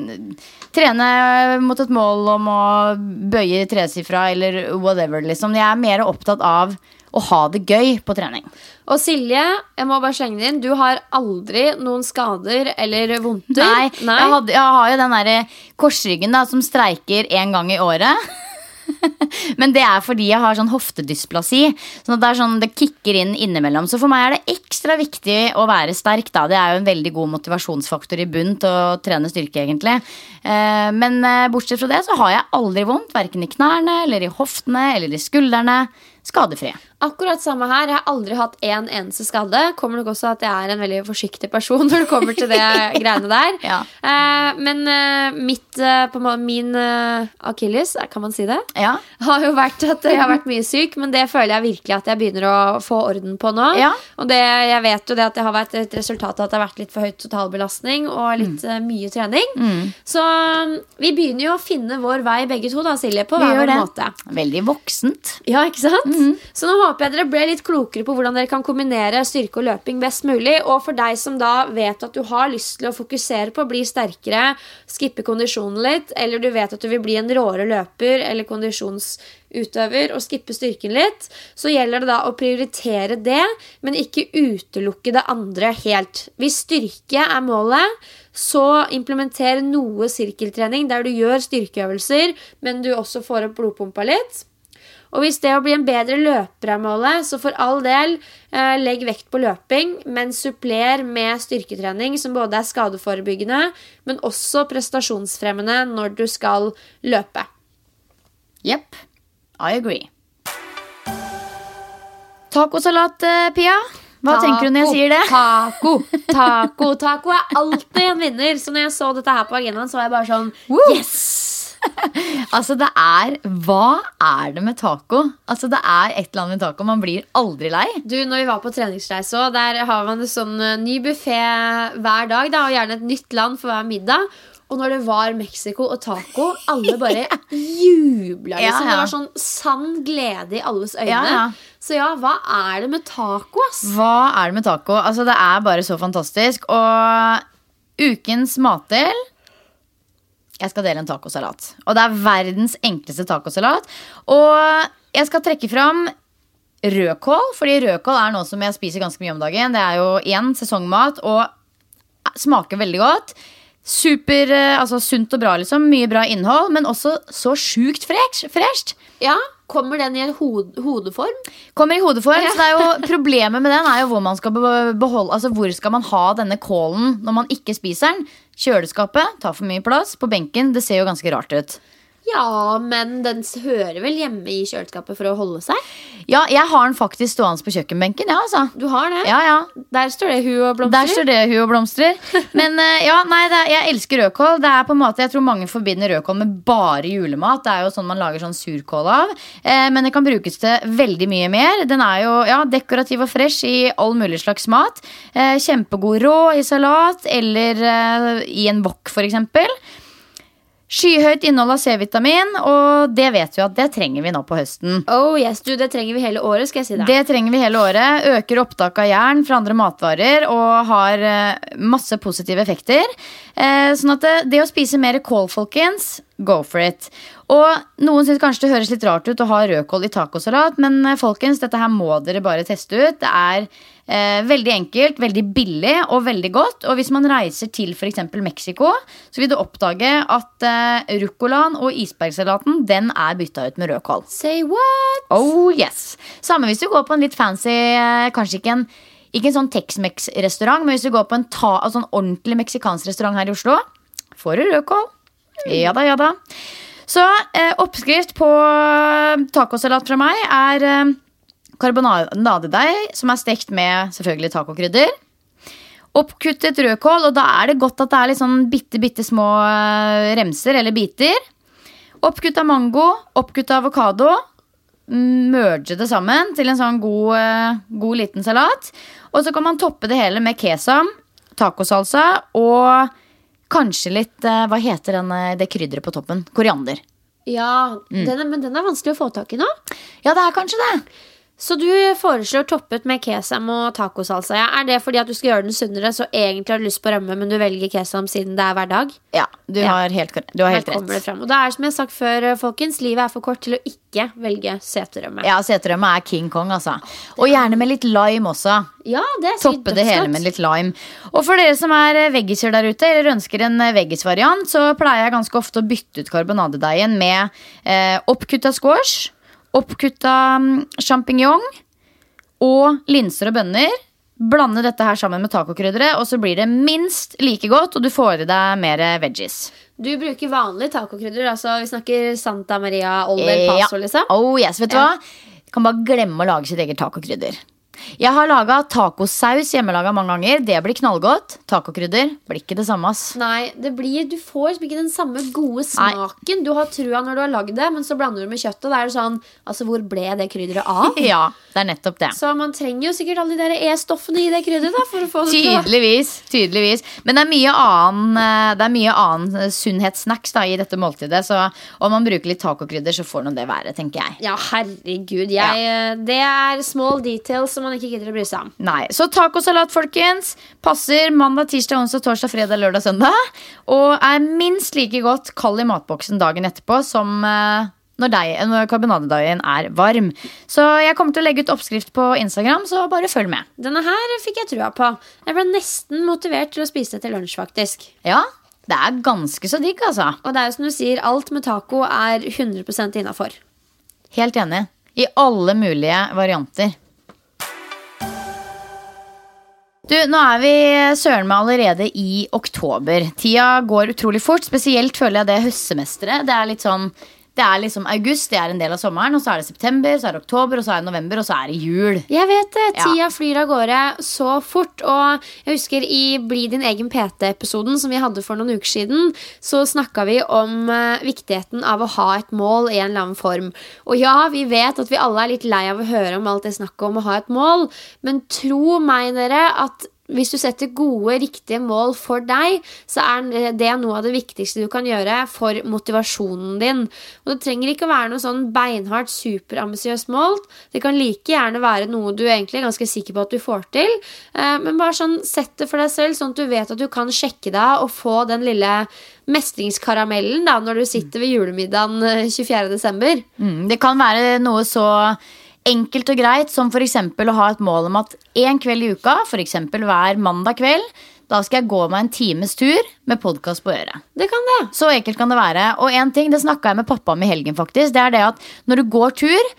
trene mot et mål om å bøye tresifra eller whatever, liksom. Jeg er mer opptatt av å ha det gøy på trening. Og Silje, jeg må bare slenge din. Du har aldri noen skader eller vondter. Nei, Nei. Jeg, hadde, jeg har jo den der korsryggen da, som streiker en gang i året. Men det er fordi jeg har sånn hoftedysplasi. Så det er sånn, det kicker inn innimellom. Så for meg er det ekstra viktig å være sterk da. Det er jo en veldig god motivasjonsfaktor i bunn til å trene styrke egentlig. Men bortsett fra det så har jeg aldri vondt, hverken i knærne eller i hoftene eller i skuldrene. Skadefri. Akkurat samme her. Jeg har aldri hatt en eneste skade. Kommer nok også at jeg er en veldig forsiktig person når det kommer til det greiene der. Ja. eh, Men eh, mitt, eh, på min eh, Achilles, kan man si det? Ja. Har jo vært at jeg har vært mye syk, men det føler jeg virkelig at jeg begynner å få orden på nå. Ja. Og det, jeg vet jo det at det har vært et resultat av at det har vært litt for høyt totalbelastning og litt mm. uh, mye trening. Mm. Så um, vi begynner jo å finne vår vei begge to da, Silje, på hver vår måte. Veldig voksent. Ja, ikke sant? Mm. Så nå håper jeg dere ble litt klokere på hvordan dere kan kombinere styrke og løping best mulig. Og for deg som da vet at du har lyst til å fokusere på å bli sterkere, skippe kondisjonen litt, eller du vet at du vil bli en råere løper eller kondisjonsutøver og skippe styrken litt, så gjelder det da å prioritere det, men ikke utelukke det andre helt. Hvis styrke er målet, så implementer noe sirkeltrening der du gjør styrkeøvelser, men du også får opp blodpumpa litt. Og hvis det å bli en bedre løper er målet, så for all del eh, legg vekt på løping, men suppler med styrketrening som både er skadeforebyggende, men også prestasjonsfremmende når du skal løpe. Yep, I agree. Tacosalat, Pia? Hva taco, tenker du når jeg sier det? Taco, taco, taco er alltid en vinner. Så når jeg så dette her på agendaen, så var jeg bare sånn, Woo! Yes! Altså det er, hva er det med taco? Altså det er et eller annet med taco, man blir aldri lei. Du, når vi var på treningsreise også, der har man en sånn ny buffet hver dag da, og gjerne et nytt land for hver middag. Og når det var Mexico og taco, alle bare jublet liksom. Ja, ja. Det var sånn sann glede i alles øyne. Ja, ja. Så ja, hva er det med taco, ass? Hva er det med taco? Altså det er bare så fantastisk. Og ukens matdel, jeg skal dele en tacosalat. Og det er verdens enkleste tacosalat. Og jeg skal trekke fram rødkål, fordi rødkål er noe som jeg spiser ganske mye om dagen. Det er jo igjen sesongmat, og smaker veldig godt. Super, altså sunt og bra liksom. Mye bra innhold, men også så sjukt fresht. Ja, kommer den i en hod- hodeform? Kommer i hodeform, Ja. så det er jo, problemet med den er jo hvor man skal beholde, altså hvor skal man ha denne kålen når man ikke spiser den. Kjøleskapet tar for mye plass, på benken, det ser jo ganske rart ut. Ja, men den hører vel hjemme i kjøleskapet for å holde seg? Ja, jeg har den faktisk stående på kjøkkenbenken, ja altså. Du har det? Ja, ja. Der står det hu og blomstrer. Der står det hu og blomstrer. Men eh, ja, nei, det er, jeg elsker rødkål. Det er på en måte, jeg tror mange forbinder rødkål med bare julemat. Det er jo sånn man lager sånn surkål av. Eh, men det kan brukes til veldig mye mer. Den er jo ja, dekorativ og fresh i all mulig slags mat. Eh, kjempegod rå i salat, eller eh, i en wok for eksempel. Skyhøyt innhold av C-vitamin, og det vet vi at det trenger vi nå på høsten. Oh yes, du, det trenger vi hele året, skal jeg si deg. Det trenger vi hele året. Øker opptak av jern fra andre matvarer og har masse positive effekter. Sånn at det, det å spise mer kål, folkens, go for it. Og noen synes kanskje det høres litt rart ut å ha rødkål i tacosalat, men folkens, dette her må dere bare teste ut. Det er eh, veldig enkelt, veldig billig og veldig godt. Og hvis man reiser til for eksempel Mexico, så vil du oppdage at eh, ruccolaen og isbergsalaten, den er byttet ut med rødkål. Say what? Oh yes. Samme hvis du går på en litt fancy, eh, kanskje ikke en Ikke en sånn Tex-Mex-restaurant, men hvis du går på en ta, altså en ordentlig meksikansk restaurant her i Oslo, får du rødkål. Ja da, ja da. Så eh, oppskrift på tacosalat fra meg er eh, karbonadedeig som er stekt med selvfølgelig tacokrydder. Oppkuttet rødkål, og da er det godt at det er litt sånn bitte, bitte små eh, remser eller biter. Oppkuttet mango, oppkuttet avokado. Merge det sammen til en sånn god, eh, god liten salat. Og så kan man toppe det hele med kesam, tacosalsa og kanskje litt, uh, hva heter den, uh, det krydderet på toppen? Koriander. Ja, mm. den er, men den er vanskelig å få tak i nå. Ja, det er kanskje det. Så du foreslår toppet med kesam og tacosalsa. Ja. Er det fordi at du skal gjøre den sunnere, så egentlig har du lyst på rømme, men du velger kesam siden det er hver dag? Ja, du ja. har helt, du har helt rett. Det frem. Og da er det som jeg har sagt før, folkens, livet er for kort til å ikke velge seterømme. Ja, seterømme er King Kong, altså. Og gjerne med litt lime også. Ja, det er Toppe det hele med litt lime. Og for dere som er veggiser der ute, eller ønsker en veggisvariant, så pleier jeg ganske ofte å bytte ut karbonadedeigen med eh, oppkutta squash, oppkutta champignon og linser og bønner. Blande dette her sammen med tacokrydderet, og så blir det minst like godt, og du får i deg mer veggies. Du bruker vanlig tacokrydder, altså vi snakker Santa Maria Old El Paso, ja. liksom? Oh yes, vet du ja. hva? Kan bare glemme å lage sitt eget tacokrydder. Jeg har laget tacosaus hjemmelaget mange ganger. Det blir knallgodt. Tacokrydder blir ikke det samme, ass. Nei, det blir, du får ikke den samme gode smaken. Nei. Du har trua når du har laget det, men så blander du med kjøttet. Da er det sånn, altså hvor ble det krydderet av? Ja, det er nettopp det. Så man trenger jo sikkert alle de der E-stoffene i det krydderet da, for å få det tydeligvis, tydeligvis. Men det er mye annen, det er mye annen sunnhetssnacks da, i dette måltidet. Så om man bruker litt tacokrydder, så får noe det være, tenker jeg. Ja, herregud. Jeg, ja. Det er small details som man ikke gidder å bry seg om. Nei, så tacosalat, folkens, passer mandag, tirsdag, onsdag, torsdag, fredag, lørdag, søndag. Og er minst like godt kald i matboksen dagen etterpå som uh, når, deig, når karbonadedeigen er varm. Så jeg kommer til å legge ut oppskrift på Instagram, så bare følg med. Denne her fikk jeg trua på. Jeg ble nesten motivert til å spise det til lunsj, faktisk. Ja, det er ganske så digg, altså. Og det er jo som du sier, alt med taco er hundre prosent innenfor. Helt enig. I alle mulige varianter. Du, nå er vi søren meg allerede i oktober. Tida går utrolig fort. Spesielt føler jeg det høstsemesteret. Det er litt sånn, det er liksom august, det er en del av sommeren. Og så er det september, så er det oktober, og så er det november, og så er det jul. Jeg vet det, tida ja. flyr av gårde så fort. Og jeg husker i Bli din egen P T-episoden som vi hadde for noen uker siden, så snakket vi om uh, viktigheten av å ha et mål i en eller annen form. Og ja, vi vet at vi alle er litt lei av å høre om alt det snakket om å ha et mål, men tro meg dere at hvis du setter gode, riktige mål for deg, så er det noe av det viktigste du kan gjøre for motivasjonen din. Og det trenger ikke å være noe sånn beinhardt, superambisiøst mål. Det kan like gjerne være noe du egentlig er ganske sikker på at du får til. Men bare sånn, sett det for deg selv, sånn at du vet at du kan sjekke deg og få den lille mestringskaramellen da, når du sitter ved julemiddagen tjuefjerde desember. Mm, det kan være noe så enkelt og greit, som for eksempel å ha et mål om at en kveld i uka, for eksempel hver mandag kveld, da skal jeg gå meg en times tur med podcast på øret. Det kan det. Så enkelt kan det være. Og en ting, det snakket jeg med pappa om i helgen faktisk, det er det at når du går tur,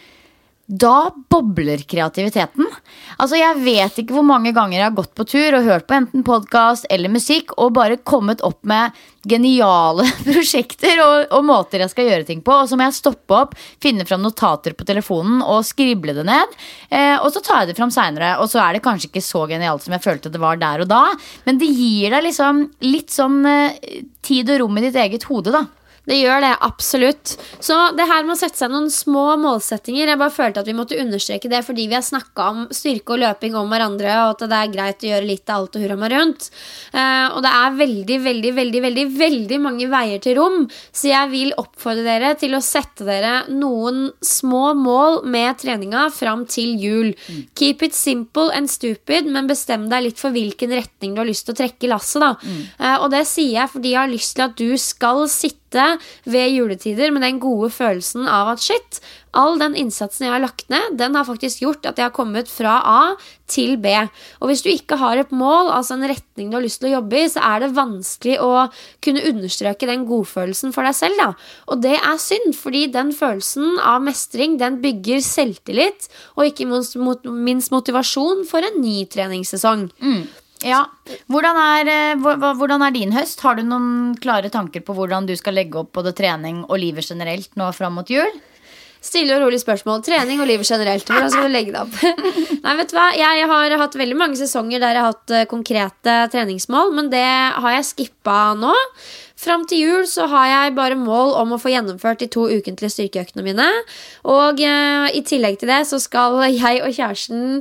da bobler kreativiteten. Altså jeg vet ikke hvor mange ganger jeg har gått på tur og hørt på enten podcast eller musikk og bare kommet opp med geniale prosjekter og, og måter jeg skal gjøre ting på. Og så må jeg stoppe opp, finne frem notater på telefonen og skrible det ned. Eh, og så tar jeg det frem senere, og så er det kanskje ikke så genialt som jeg følte det var der og da. Men det gir deg liksom litt sånn eh, tid og rom i ditt eget hode da. Det gjør det, absolutt. Så det her med å sette seg noen små målsettinger, jeg bare følte at vi måtte understreke det fordi vi har snakket om styrke og løping om hverandre, og at det er greit å gjøre litt av alt og hurra meg rundt. Uh, og det er veldig, veldig, veldig, veldig, veldig mange veier til rom, så jeg vil oppfordre dere til å sette dere noen små mål med treninga fram til jul. Mm. Keep it simple and stupid, men bestem deg litt for hvilken retning du har lyst til å trekke lasset da. Mm. Uh, og det sier jeg fordi jeg har lyst til at du skal sitte ved juletider med den gode følelsen av at shit, all den innsatsen jeg har lagt ned, den har faktisk gjort at jeg har kommet fra A til B. Og hvis du ikke har et mål, altså en retning du har lyst til å jobbe i, så er det vanskelig å kunne understreke den godfølelsen for deg selv da. Og det er synd, fordi den følelsen av mestring, den bygger selvtillit, og ikke minst motivasjon for en ny treningssesong. Mm. Ja, hvordan er, hvordan er din høst? Har du noen klare tanker på hvordan du skal legge opp både trening og livet generelt nå frem mot jul? Stille og rolig spørsmål. Trening og livet generelt. Hvordan skal du legge det opp? Nei, vet du hva? Jeg har hatt veldig mange sesonger der jeg har hatt konkrete treningsmål, men det har jeg skippet nå. Frem til jul så har jeg bare mål om å få gjennomført de to ukentlige styrkeøktene mine. Og eh, i tillegg til det så skal jeg og kjæresten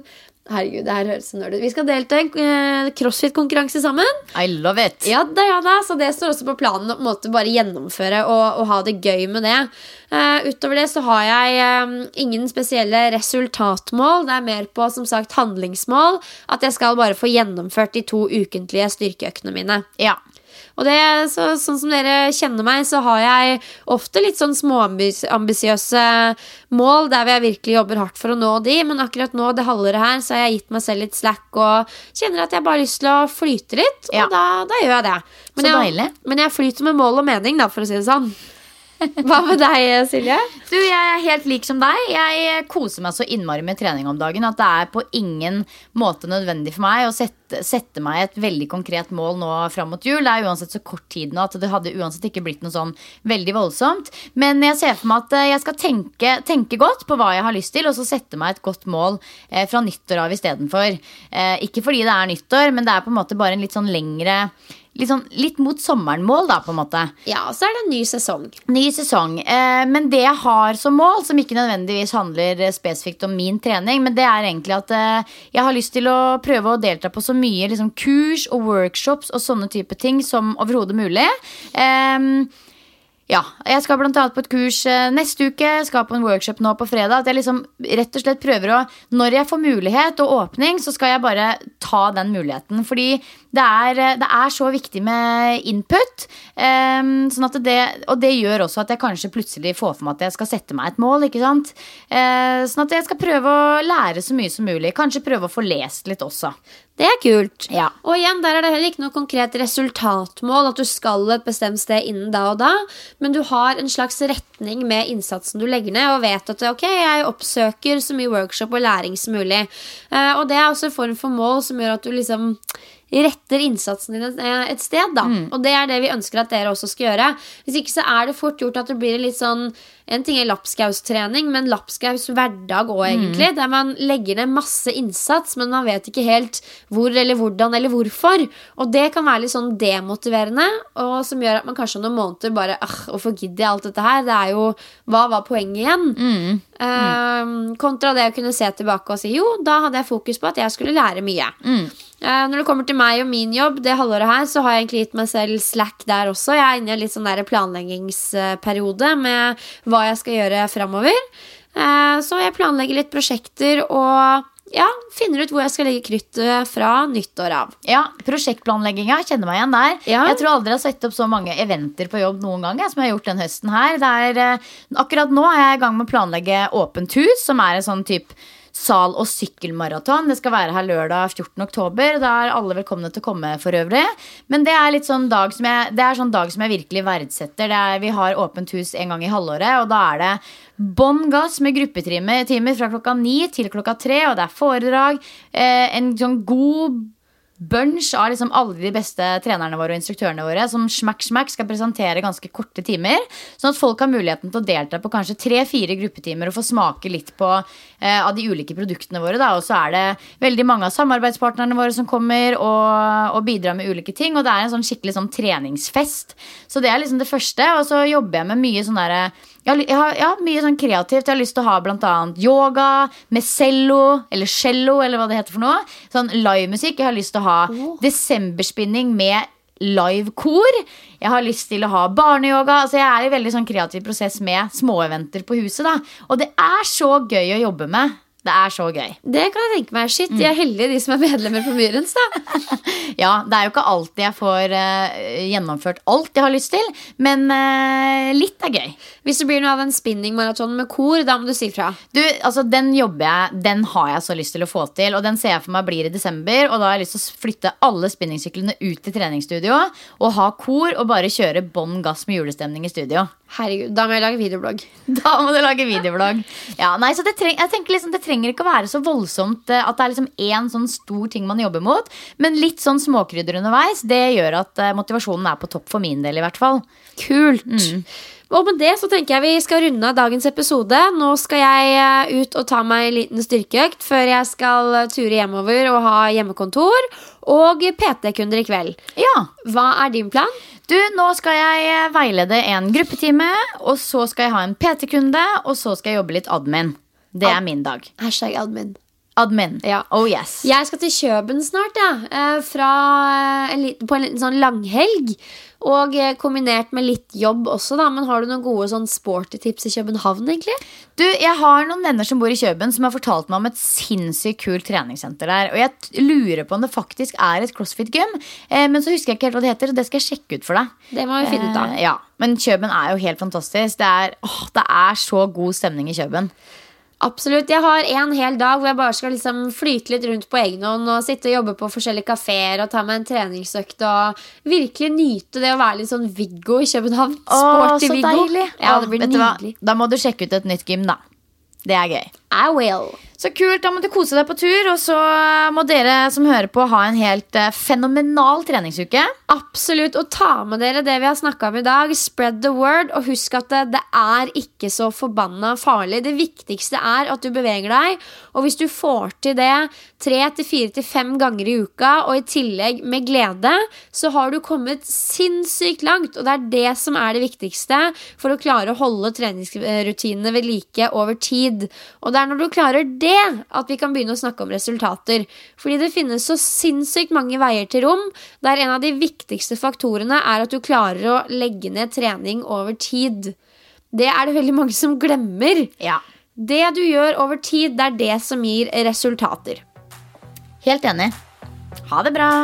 Herregud, det her høres så nerd ut. Vi skal delta i en uh, crossfit-konkurranse sammen. I love it. Ja da, ja da, så det står også på planen å på en måte bare gjennomføre og, og ha det gøy med det. Uh, utover det så har jeg um, ingen spesielle resultatmål. Det er mer på, som sagt, handlingsmål. At jeg skal bare få gjennomført de to ukentlige styrkeøkene mine. Ja. Og det, så, sånn som dere kjenner meg, så har jeg ofte litt sånn småambisiøse mål der jeg virkelig jobber hardt for å nå de, men akkurat nå, det halvåret her, så har jeg gitt meg selv litt slack og kjenner at jeg bare har lyst til å flyte litt, og ja. da, da gjør jeg det. Men så jeg, deilig. Men jeg flyter med mål og mening, da, for å si det sånn. Hva med deg, Silje? Du, jeg er helt lik som deg. Jeg koser meg så innmari med trening om dagen at det er på ingen måte nødvendig for meg å sette, sette meg et veldig konkret mål nå frem mot jul. Det er uansett så kort tid nå at det hadde uansett ikke blitt noe sånn veldig voldsomt. Men jeg ser for meg at jeg skal tenke, tenke godt på hva jeg har lyst til, og så sette meg et godt mål eh, fra nyttår av i stedet for. Eh, ikke fordi det er nyttår, men det er på en måte bare en litt sånn lengre Litt, sånn, litt mot sommeren-mål da, på en måte. Ja, og så er det en ny sesong. Ny sesong, eh, men det jeg har som mål, som ikke nødvendigvis handler spesifikt om min trening, men det er egentlig at eh, jeg har lyst til å prøve å delta på så mye liksom, kurs og workshops og sånne type ting som overhodet mulig. Eh, Ja, jeg skal blant annet på et kurs neste uke, skal på en workshop nå på fredag. At jeg liksom rett og slett prøver å, når jeg får mulighet og åpning, så skal jeg bare ta den muligheten. Fordi det er, det er så viktig med input, um, sånn at det, og det gjør også at jeg kanskje plutselig får for meg at jeg skal sette meg et mål, ikke sant? Uh, sånn at jeg skal prøve å lære så mye som mulig, kanskje prøve å få lest litt også. Det er kult. Ja. Og igjen, der er det heller ikke noe konkret resultatmål at du skal et bestemt sted innen da og da, men du har en slags retning med innsatsen du legger ned, og vet at ok, jeg oppsøker så mye workshop og læring som mulig. Uh, og det er også en form for mål som gjør at du liksom retter innsatsen din et sted da. Mm. Og det er det vi ønsker at dere også skal gjøre. Hvis ikke så er det fort gjort at det blir litt sånn, en ting er lapskaustrening, men lapskaus hverdag også egentlig, mm. der man legger ned masse innsats, men man vet ikke helt hvor eller hvordan eller hvorfor. Og det kan være litt sånn demotiverende, og som gjør at man kanskje noen måneder bare, ah, hvorfor gidder jeg alt dette her? Det er jo, hva var poenget igjen? Mm. Um, kontra det å kunne se tilbake og si, jo, da hadde jeg fokus på at jeg skulle lære mye. Mm. Uh, når det kommer til meg og min jobb, det halvåret her, så har jeg egentlig gitt meg selv slack der også. Jeg er inne i en litt sånn der planleggingsperiode med hva jeg skal gjøre fremover. Uh, så jeg planlegger litt prosjekter og ja, finner ut hvor jeg skal legge kruttet fra nyttår av. Ja, prosjektplanlegginga, kjenner meg igjen der. Ja. Jeg tror aldri jeg har sett opp så mange eventer på jobb noen gang, som jeg har gjort den høsten her. Det er, akkurat nå er jeg i gang med å planlegge Åpent hus, som er en sånn type sal- og sykkelmaraton. Det skal være her lørdag fjortende oktober. Da er alle velkomne til å komme for øvrig. Men det er litt sånn dag som jeg, det er sånn dag som jeg virkelig verdsetter. Det er, vi har Åpent hus en gang i halvåret, og da er det bånn gass med gruppetimer fra klokka ni til klokka tre, og det er foredrag, eh, en sånn god bunch av liksom alle de beste trenerne våre og instruktørene våre som smakk, smakk skal presentere ganske korte timer, sånn at folk har muligheten til å delta på kanskje tre-fire gruppetimer og få smake litt på eh, av de ulike produktene våre da. Og så er det veldig mange av samarbeidspartnerne våre som kommer og, og bidrar med ulike ting, og det er en sånn skikkelig sånn treningsfest, så det er liksom det første. Og så jobber jeg med mye sånn der, jeg har, jeg har mye sånn kreativt. Jeg har lyst til å ha blant annet yoga med cello, eller cello, eller hva det heter for noe. Sånn livemusikk. Jeg har lyst til å ha oh. desemberspinning med live-kor. Jeg har lyst til å ha barneyoga. Altså jeg er i veldig sånn kreativ prosess med småeventer på huset da. Og det er så gøy å jobbe med. Det er så gøy. Det kan jeg tenke meg. Shit, de er heldige de som er medlemmer på Myrens da. Ja, det er jo ikke alltid jeg får uh, gjennomført alt jeg har lyst til, men uh, litt er gøy. Hvis det blir noe av en spinning-maraton med kor, da må du si fra. Du, altså den jobber jeg, den har jeg så lyst til å få til, og den ser jeg for meg blir i desember, og da har jeg lyst til å flytte alle spinningsyklene ut til treningsstudio, og ha kor og bare kjøre bånn gass med julestemning i studio. Herregud, da må jeg lage videoblogg. Da må du lage videoblogg. Ja, nei, så det treng, jeg tenker liksom, det trenger ikke å være så voldsomt at det er liksom en sånn stor ting man jobber mot, men litt sånn småkrydder underveis, det gjør at motivasjonen er på topp for min del i hvert fall. Kult. Mm. Og med det så tenker jeg vi skal runde av dagens episode. Nå skal jeg ut og ta meg en liten styrkeøkt før jeg skal ture hjemover og ha hjemmekontor og P T-kunder i kveld. Ja. Hva er din plan? Du, nå skal jeg veilede en gruppetime, og så skal jeg ha en P T-kunde, og så skal jeg jobbe litt admin. Det er min dag. Hashtag admin. Admin. Ja. Oh yes. Jeg skal til Kjøben snart, ja. eh, Fra en liten, på en liten sånn langhelg. Og eh, kombinert med litt jobb også da. Men har du noen gode sånn sporty tips i København egentlig? Du, jeg har noen venner som bor i Kjøben som har fortalt meg om et sinnssykt kult treningssenter der. Og jeg t- lurer på om det faktisk er et CrossFit-gym, eh, men så husker jeg ikke helt hva det heter. Og det skal jeg sjekke ut for deg. Det må vi finne ut av. eh, Ja, men Kjøben er jo helt fantastisk. Det er, åh, det er så god stemning i Kjøben. Absolutt, jeg har en hel dag hvor jeg bare skal liksom flyte litt rundt på egen hånd og sitte og jobbe på forskjellige kaféer og ta meg en treningsøkt og virkelig nyte det å være litt sånn Viggo i København. Sporty så Viggo. deilig. Ja, det blir vet du hva? nydelig. Da må du sjekke ut et nytt gym da. Det er gøy. I will. Så kult, da må du kose deg på tur. Og så må dere som hører på ha en helt eh, fenomenal treningsuke. Absolutt, og ta med dere det vi har snakket om i dag. Spread the word, og husk at det, det er ikke så forbanna farlig. Det viktigste er at du beveger deg. Og hvis du får til det tre til fire til fem ganger i uka, og i tillegg med glede, så har du kommet sinnssykt langt. Og det er det som er det viktigste for å klare å holde treningsrutinene ved like over tid. Og det er når du klarer det at vi kan begynne å snakke om resultater. Fordi det finnes så sinnssykt mange veier til rom, der en av de viktigste faktorene er at du klarer å legge ned trening over tid. Det er det veldig mange som glemmer. Ja. Det du gjør over tid, det er det som gir resultater. Helt enig. Ha det bra.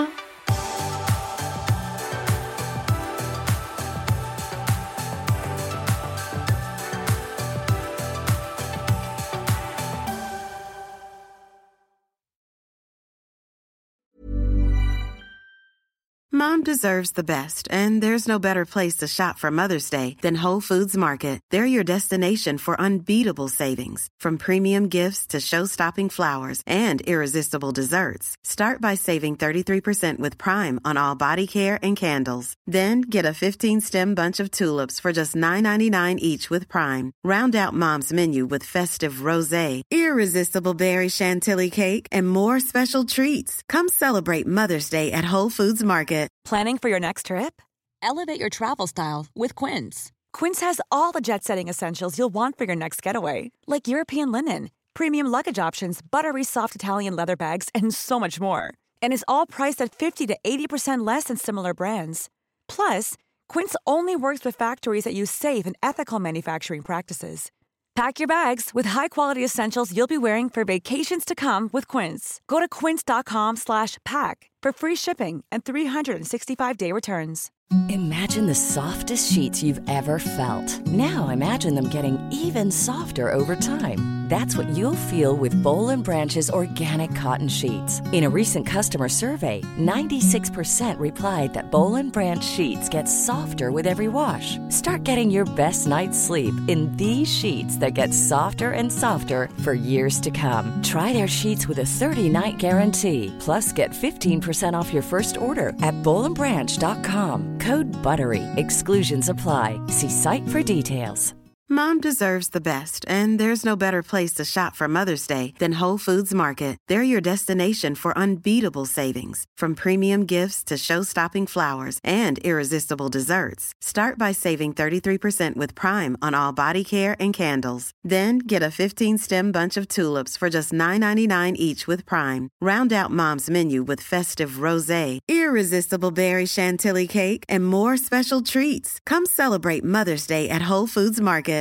Mom deserves the best, and there's no better place to shop for Mother's Day than Whole Foods Market. They're your destination for unbeatable savings, from premium gifts to show-stopping flowers and irresistible desserts. Start by saving thirty-three percent with Prime on all body care and candles. Then get a fifteen-stem bunch of tulips for just nine ninety-nine each with Prime. Round out Mom's menu with festive rosé, irresistible berry chantilly cake, and more special treats. Come celebrate Mother's Day at Whole Foods Market. Planning for your next trip? Elevate your travel style with Quince. Quince has all the jet-setting essentials you'll want for your next getaway, like European linen, premium luggage options, buttery soft Italian leather bags, and so much more. And is all priced at fifty to eighty percent less than similar brands. Plus, Quince only works with factories that use safe and ethical manufacturing practices. Pack your bags with high-quality essentials you'll be wearing for vacations to come with Quince. Go to quince.com slash pack for free shipping and three sixty-five day returns. Imagine the softest sheets you've ever felt. Now imagine them getting even softer over time. That's what you'll feel with Boll and Branch's organic cotton sheets. In a recent customer survey, ninety-six percent replied that Boll and Branch sheets get softer with every wash. Start getting your best night's sleep in these sheets that get softer and softer for years to come. Try their sheets with a thirty-night guarantee. Plus, get fifteen percent off your first order at boll and branch dot com. Code BUTTERY. Exclusions apply. See site for details. Mom deserves the best, and there's no better place to shop for Mother's Day than Whole Foods Market. They're your destination for unbeatable savings, from premium gifts to show-stopping flowers and irresistible desserts. Start by saving thirty-three percent with Prime on all body care and candles. Then get a fifteen-stem bunch of tulips for just nine ninety-nine each with Prime. Round out Mom's menu with festive rosé, irresistible berry chantilly cake, and more special treats. Come celebrate Mother's Day at Whole Foods Market.